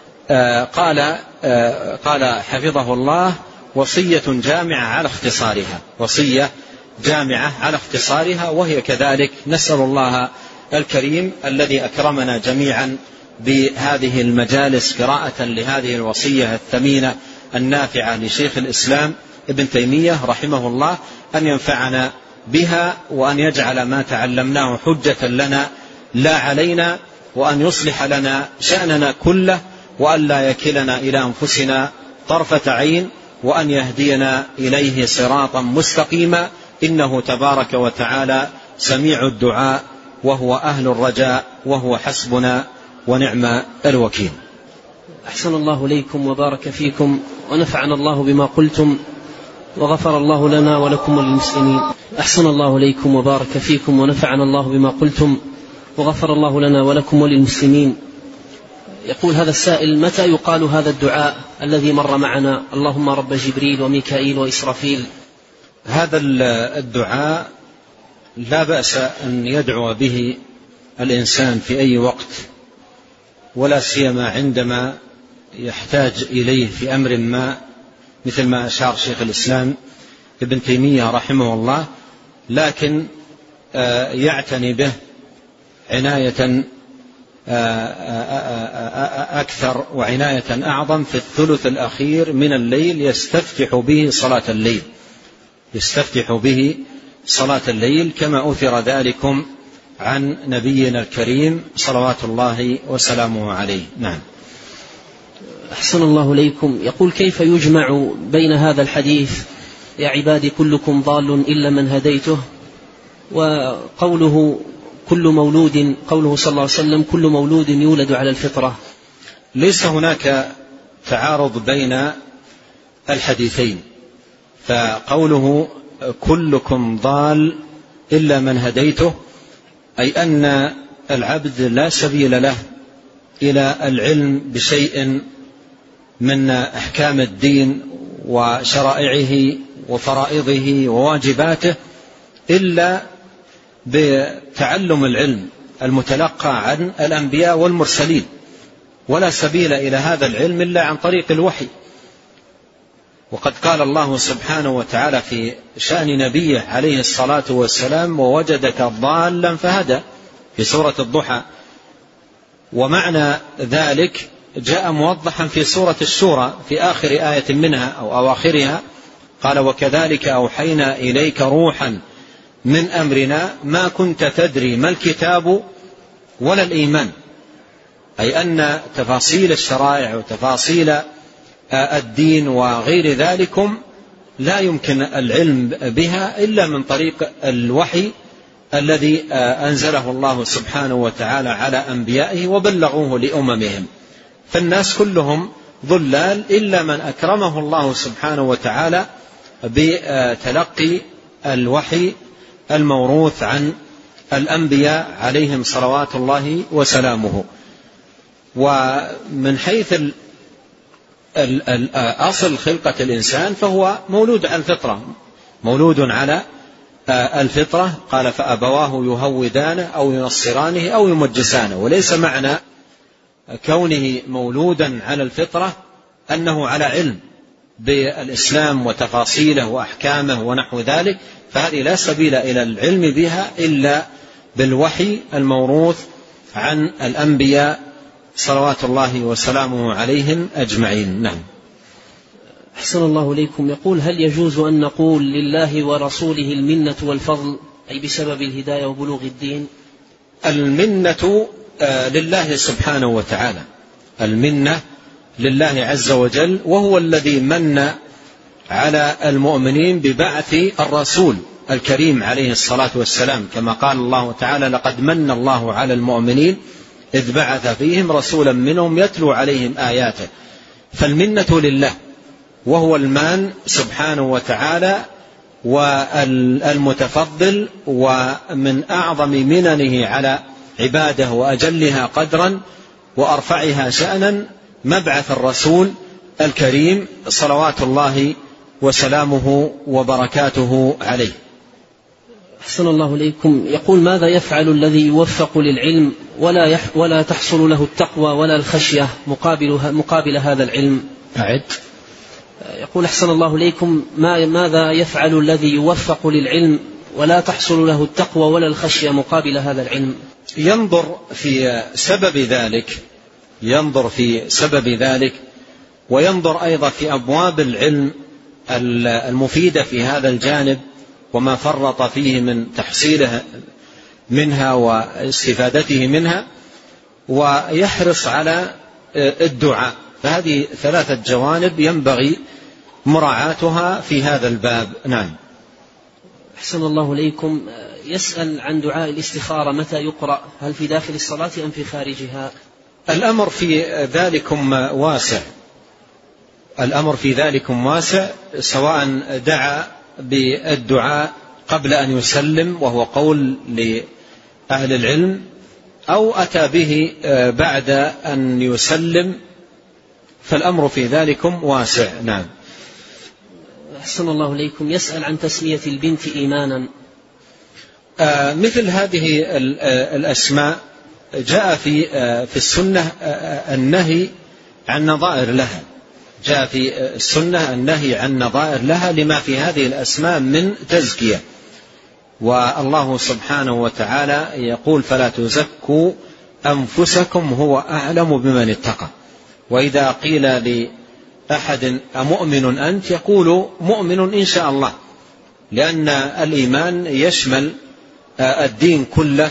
قال قال حفظه الله وصية جامعة على اختصارها، وصية جامعة على اختصارها، وهي كذلك. نسأل الله الكريم الذي أكرمنا جميعا بهذه المجالس قراءة لهذه الوصية الثمينة النافعة لشيخ الإسلام ابن تيمية رحمه الله أن ينفعنا بها وأن يجعل ما تعلمناه حجة لنا لا علينا، وأن يصلح لنا شأننا كله، وأن لا يكلنا إلى أنفسنا طرفة عين، وأن يهدينا إليه صراطا مستقيما، إنه تبارك وتعالى سميع الدعاء وهو أهل الرجاء وهو حسبنا ونعم الوكيل. أحسن الله إليكم وبارك فيكم ونفعنا الله بما قلتم وغفر الله لنا ولكم وللمسلمين. أحسن الله إليكم وبارك فيكم ونفعنا الله بما قلتم وغفر الله لنا ولكم وللمسلمين. يقول هذا السائل: متى يقال هذا الدعاء الذي مر معنا اللهم رب جبريل وميكائيل وإسرافيل؟ هذا الدعاء لا بأس أن يدعو به الإنسان في أي وقت، ولا سيما عندما يحتاج إليه في أمر ما، مثل ما أشار شيخ الإسلام ابن تيمية رحمه الله، لكن يعتني به عناية أكثر وعناية أعظم في الثلث الأخير من الليل، يستفتح به صلاة الليل يستفتح به صلاة الليل كما أثر ذلكم عن نبينا الكريم صلوات الله وسلامه عليه. نعم. أحسن الله إليكم. يقول: كيف يجمع بين هذا الحديث يا عبادي كلكم ضال إلا من هديته وقوله كل مولود قوله صلى الله عليه وسلم كل مولود يولد على الفطرة؟ ليس هناك تعارض بين الحديثين، فقوله كلكم ضال إلا من هديته، أي أن العبد لا سبيل له إلى العلم بشيء من أحكام الدين وشرائعه وفرائضه وواجباته إلا بتعلم العلم المتلقى عن الأنبياء والمرسلين، ولا سبيل إلى هذا العلم إلا عن طريق الوحي. وقد قال الله سبحانه وتعالى في شأن نبيه عليه الصلاة والسلام: ووجدك ضالا فهدى، في سورة الضحى. ومعنى ذلك جاء موضحا في سورة الشورى في آخر آية منها أو أواخرها، قال: وكذلك أوحينا إليك روحا من أمرنا ما كنت تدري ما الكتاب ولا الإيمان، أي أن تفاصيل الشرائع وتفاصيل الدين وغير ذلكم لا يمكن العلم بها إلا من طريق الوحي الذي أنزله الله سبحانه وتعالى على أنبيائه وبلغوه لأممهم. فالناس كلهم ضلال إلا من أكرمه الله سبحانه وتعالى بتلقي الوحي الموروث عن الأنبياء عليهم صلوات الله وسلامه. ومن حيث أصل خلقة الإنسان فهو مولود على الفطرة، مولود على الفطرة. قال: فأبواه يهودانه أو ينصرانه أو يمجسانه. وليس معنى كونه مولودا على الفطرة أنه على علم بالإسلام وتفاصيله وأحكامه ونحو ذلك، فهذه لا سبيل إلى العلم بها إلا بالوحي الموروث عن الأنبياء صلوات الله وسلامه عليهم أجمعين. نعم. أحسن الله إليكم. يقول: هل يجوز أن نقول لله ورسوله المنة والفضل، أي بسبب الهداية وبلوغ الدين؟ المنة لله سبحانه وتعالى، المنة لله عز وجل، وهو الذي من على المؤمنين ببعث الرسول الكريم عليه الصلاة والسلام، كما قال الله تعالى: لقد من الله على المؤمنين إذ بعث فيهم رسولا منهم يتلو عليهم آياته. فالمنة لله، وهو المان سبحانه وتعالى والمتفضل، ومن أعظم مننه على عباده وأجلها قدرا وأرفعها شأنا مبعث الرسول الكريم صلوات الله وسلامه وبركاته عليه. أحسن الله إليكم. يقول: ماذا يفعل الذي يوفق للعلم ولا يح ولا تحصل له التقوى ولا الخشية مقابل مقابل هذا العلم؟ أعد. يقول: أحسن الله إليكم، ما ماذا يفعل الذي يوفق للعلم ولا تحصل له التقوى ولا الخشية مقابل هذا العلم؟ ينظر في سبب ذلك، ينظر في سبب ذلك وينظر أيضا في أبواب العلم المفيدة في هذا الجانب وما فرط فيه من تحصيله منها واستفادته منها، ويحرص على الدعاء. فهذه ثلاثة جوانب ينبغي مراعاتها في هذا الباب. نعم. أحسن الله إليكم. يسأل عن دعاء الاستخارة متى يقرأ، هل في داخل الصلاة أم في خارجها؟ الأمر في ذلكم واسع، الأمر في ذلكم واسع، سواء دعا بالدعاء قبل أن يسلم وهو قول لأهل العلم، أو أتى به بعد أن يسلم، فالأمر في ذلكم واسع. نعم. أحسن الله إليكم. يسأل عن تسمية البنت إيمانا. آه مثل هذه الأسماء جاء في آه في السنة آه النهي عن نظائر لها، جاء في السنة النهي عن نظائر لها لما في هذه الأسماء من تزكية. والله سبحانه وتعالى يقول: فلا تزكوا أنفسكم هو أعلم بمن اتقى. وإذا قيل لأحد أمؤمن أنت، يقول: مؤمن إن شاء الله، لأن الإيمان يشمل الدين كله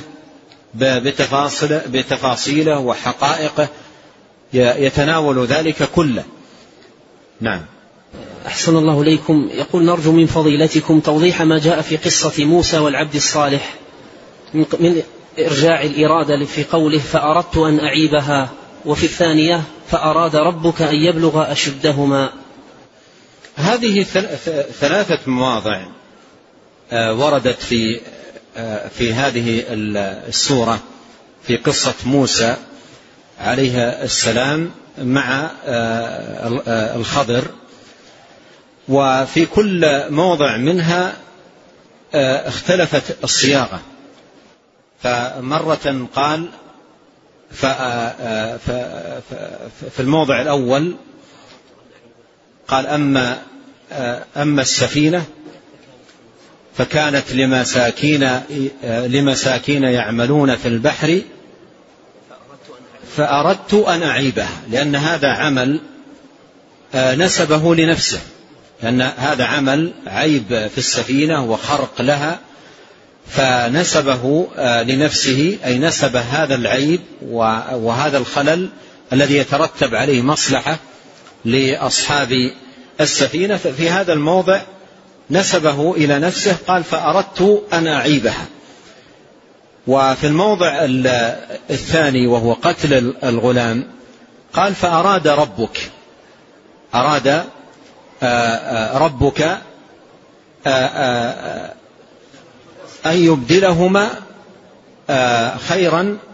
بتفاصيله وحقائقه، يتناول ذلك كله. نعم. أحسن الله إليكم. يقول: نرجو من فضيلتكم توضيح ما جاء في قصة موسى والعبد الصالح من إرجاع الإرادة في قوله: فأردت أن أعيبها، وفي الثانية: فأراد ربك أن يبلغ أشدهما. هذه ثلاثة مواضع وردت في في هذه السورة في قصة موسى عليه السلام مع الخضر، وفي كل موضع منها اختلفت الصياغة. فمرة قال في الموضع الأول قال أما أما السفينة فكانت لمساكين لمساكين يعملون في البحر فأردت أن أعيبها، لأن هذا عمل نسبه لنفسه، لأن هذا عمل عيب في السفينة وخرق لها، فنسبه لنفسه، أي نسب هذا العيب وهذا الخلل الذي يترتب عليه مصلحة لأصحاب السفينة. في هذا الموضع نسبه إلى نفسه، قال فأردت أن أعيبها. وفي الموضع الثاني وهو قتل الغلام قال فأراد ربك أراد ربك أن يبدلهما خيرا.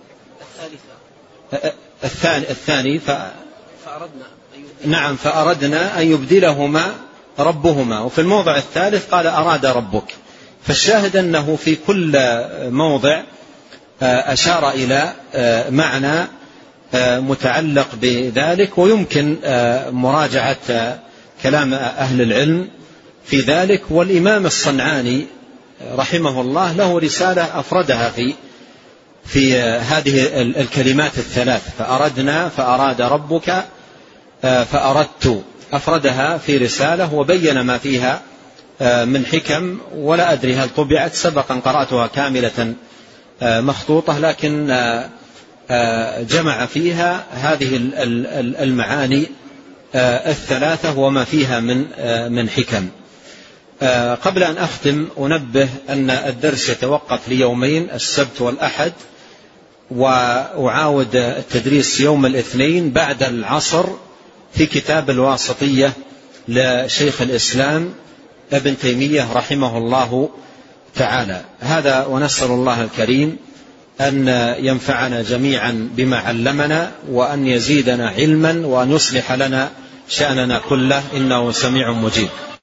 الثاني الثاني فأردنا نعم فأردنا أن يبدلهما ربهما. وفي الموضع الثالث قال أراد ربك. فالشاهد أنه في كل موضع أشار إلى معنى متعلق بذلك، ويمكن مراجعة كلام أهل العلم في ذلك. والإمام الصنعاني رحمه الله له رسالة أفردها في في هذه الكلمات الثلاث، فأردنا فأراد ربك فأردت، أفردها في رسالة وبين ما فيها من حكم، ولا أدري هل طبعت، سبقا قرأتها كاملة مخطوطة، لكن جمع فيها هذه المعاني الثلاثة وما فيها من من حكم. قبل أن أختم أنبه أن الدرس يتوقف ليومين، السبت والأحد، وأعاود التدريس يوم الاثنين بعد العصر في كتاب الواسطية لشيخ الإسلام ابن تيمية رحمه الله تعالى. هذا، ونسأل الله الكريم أن ينفعنا جميعا بما علمنا، وأن يزيدنا علما، وأن يصلح لنا شأننا كله، إنه سميع مجيب.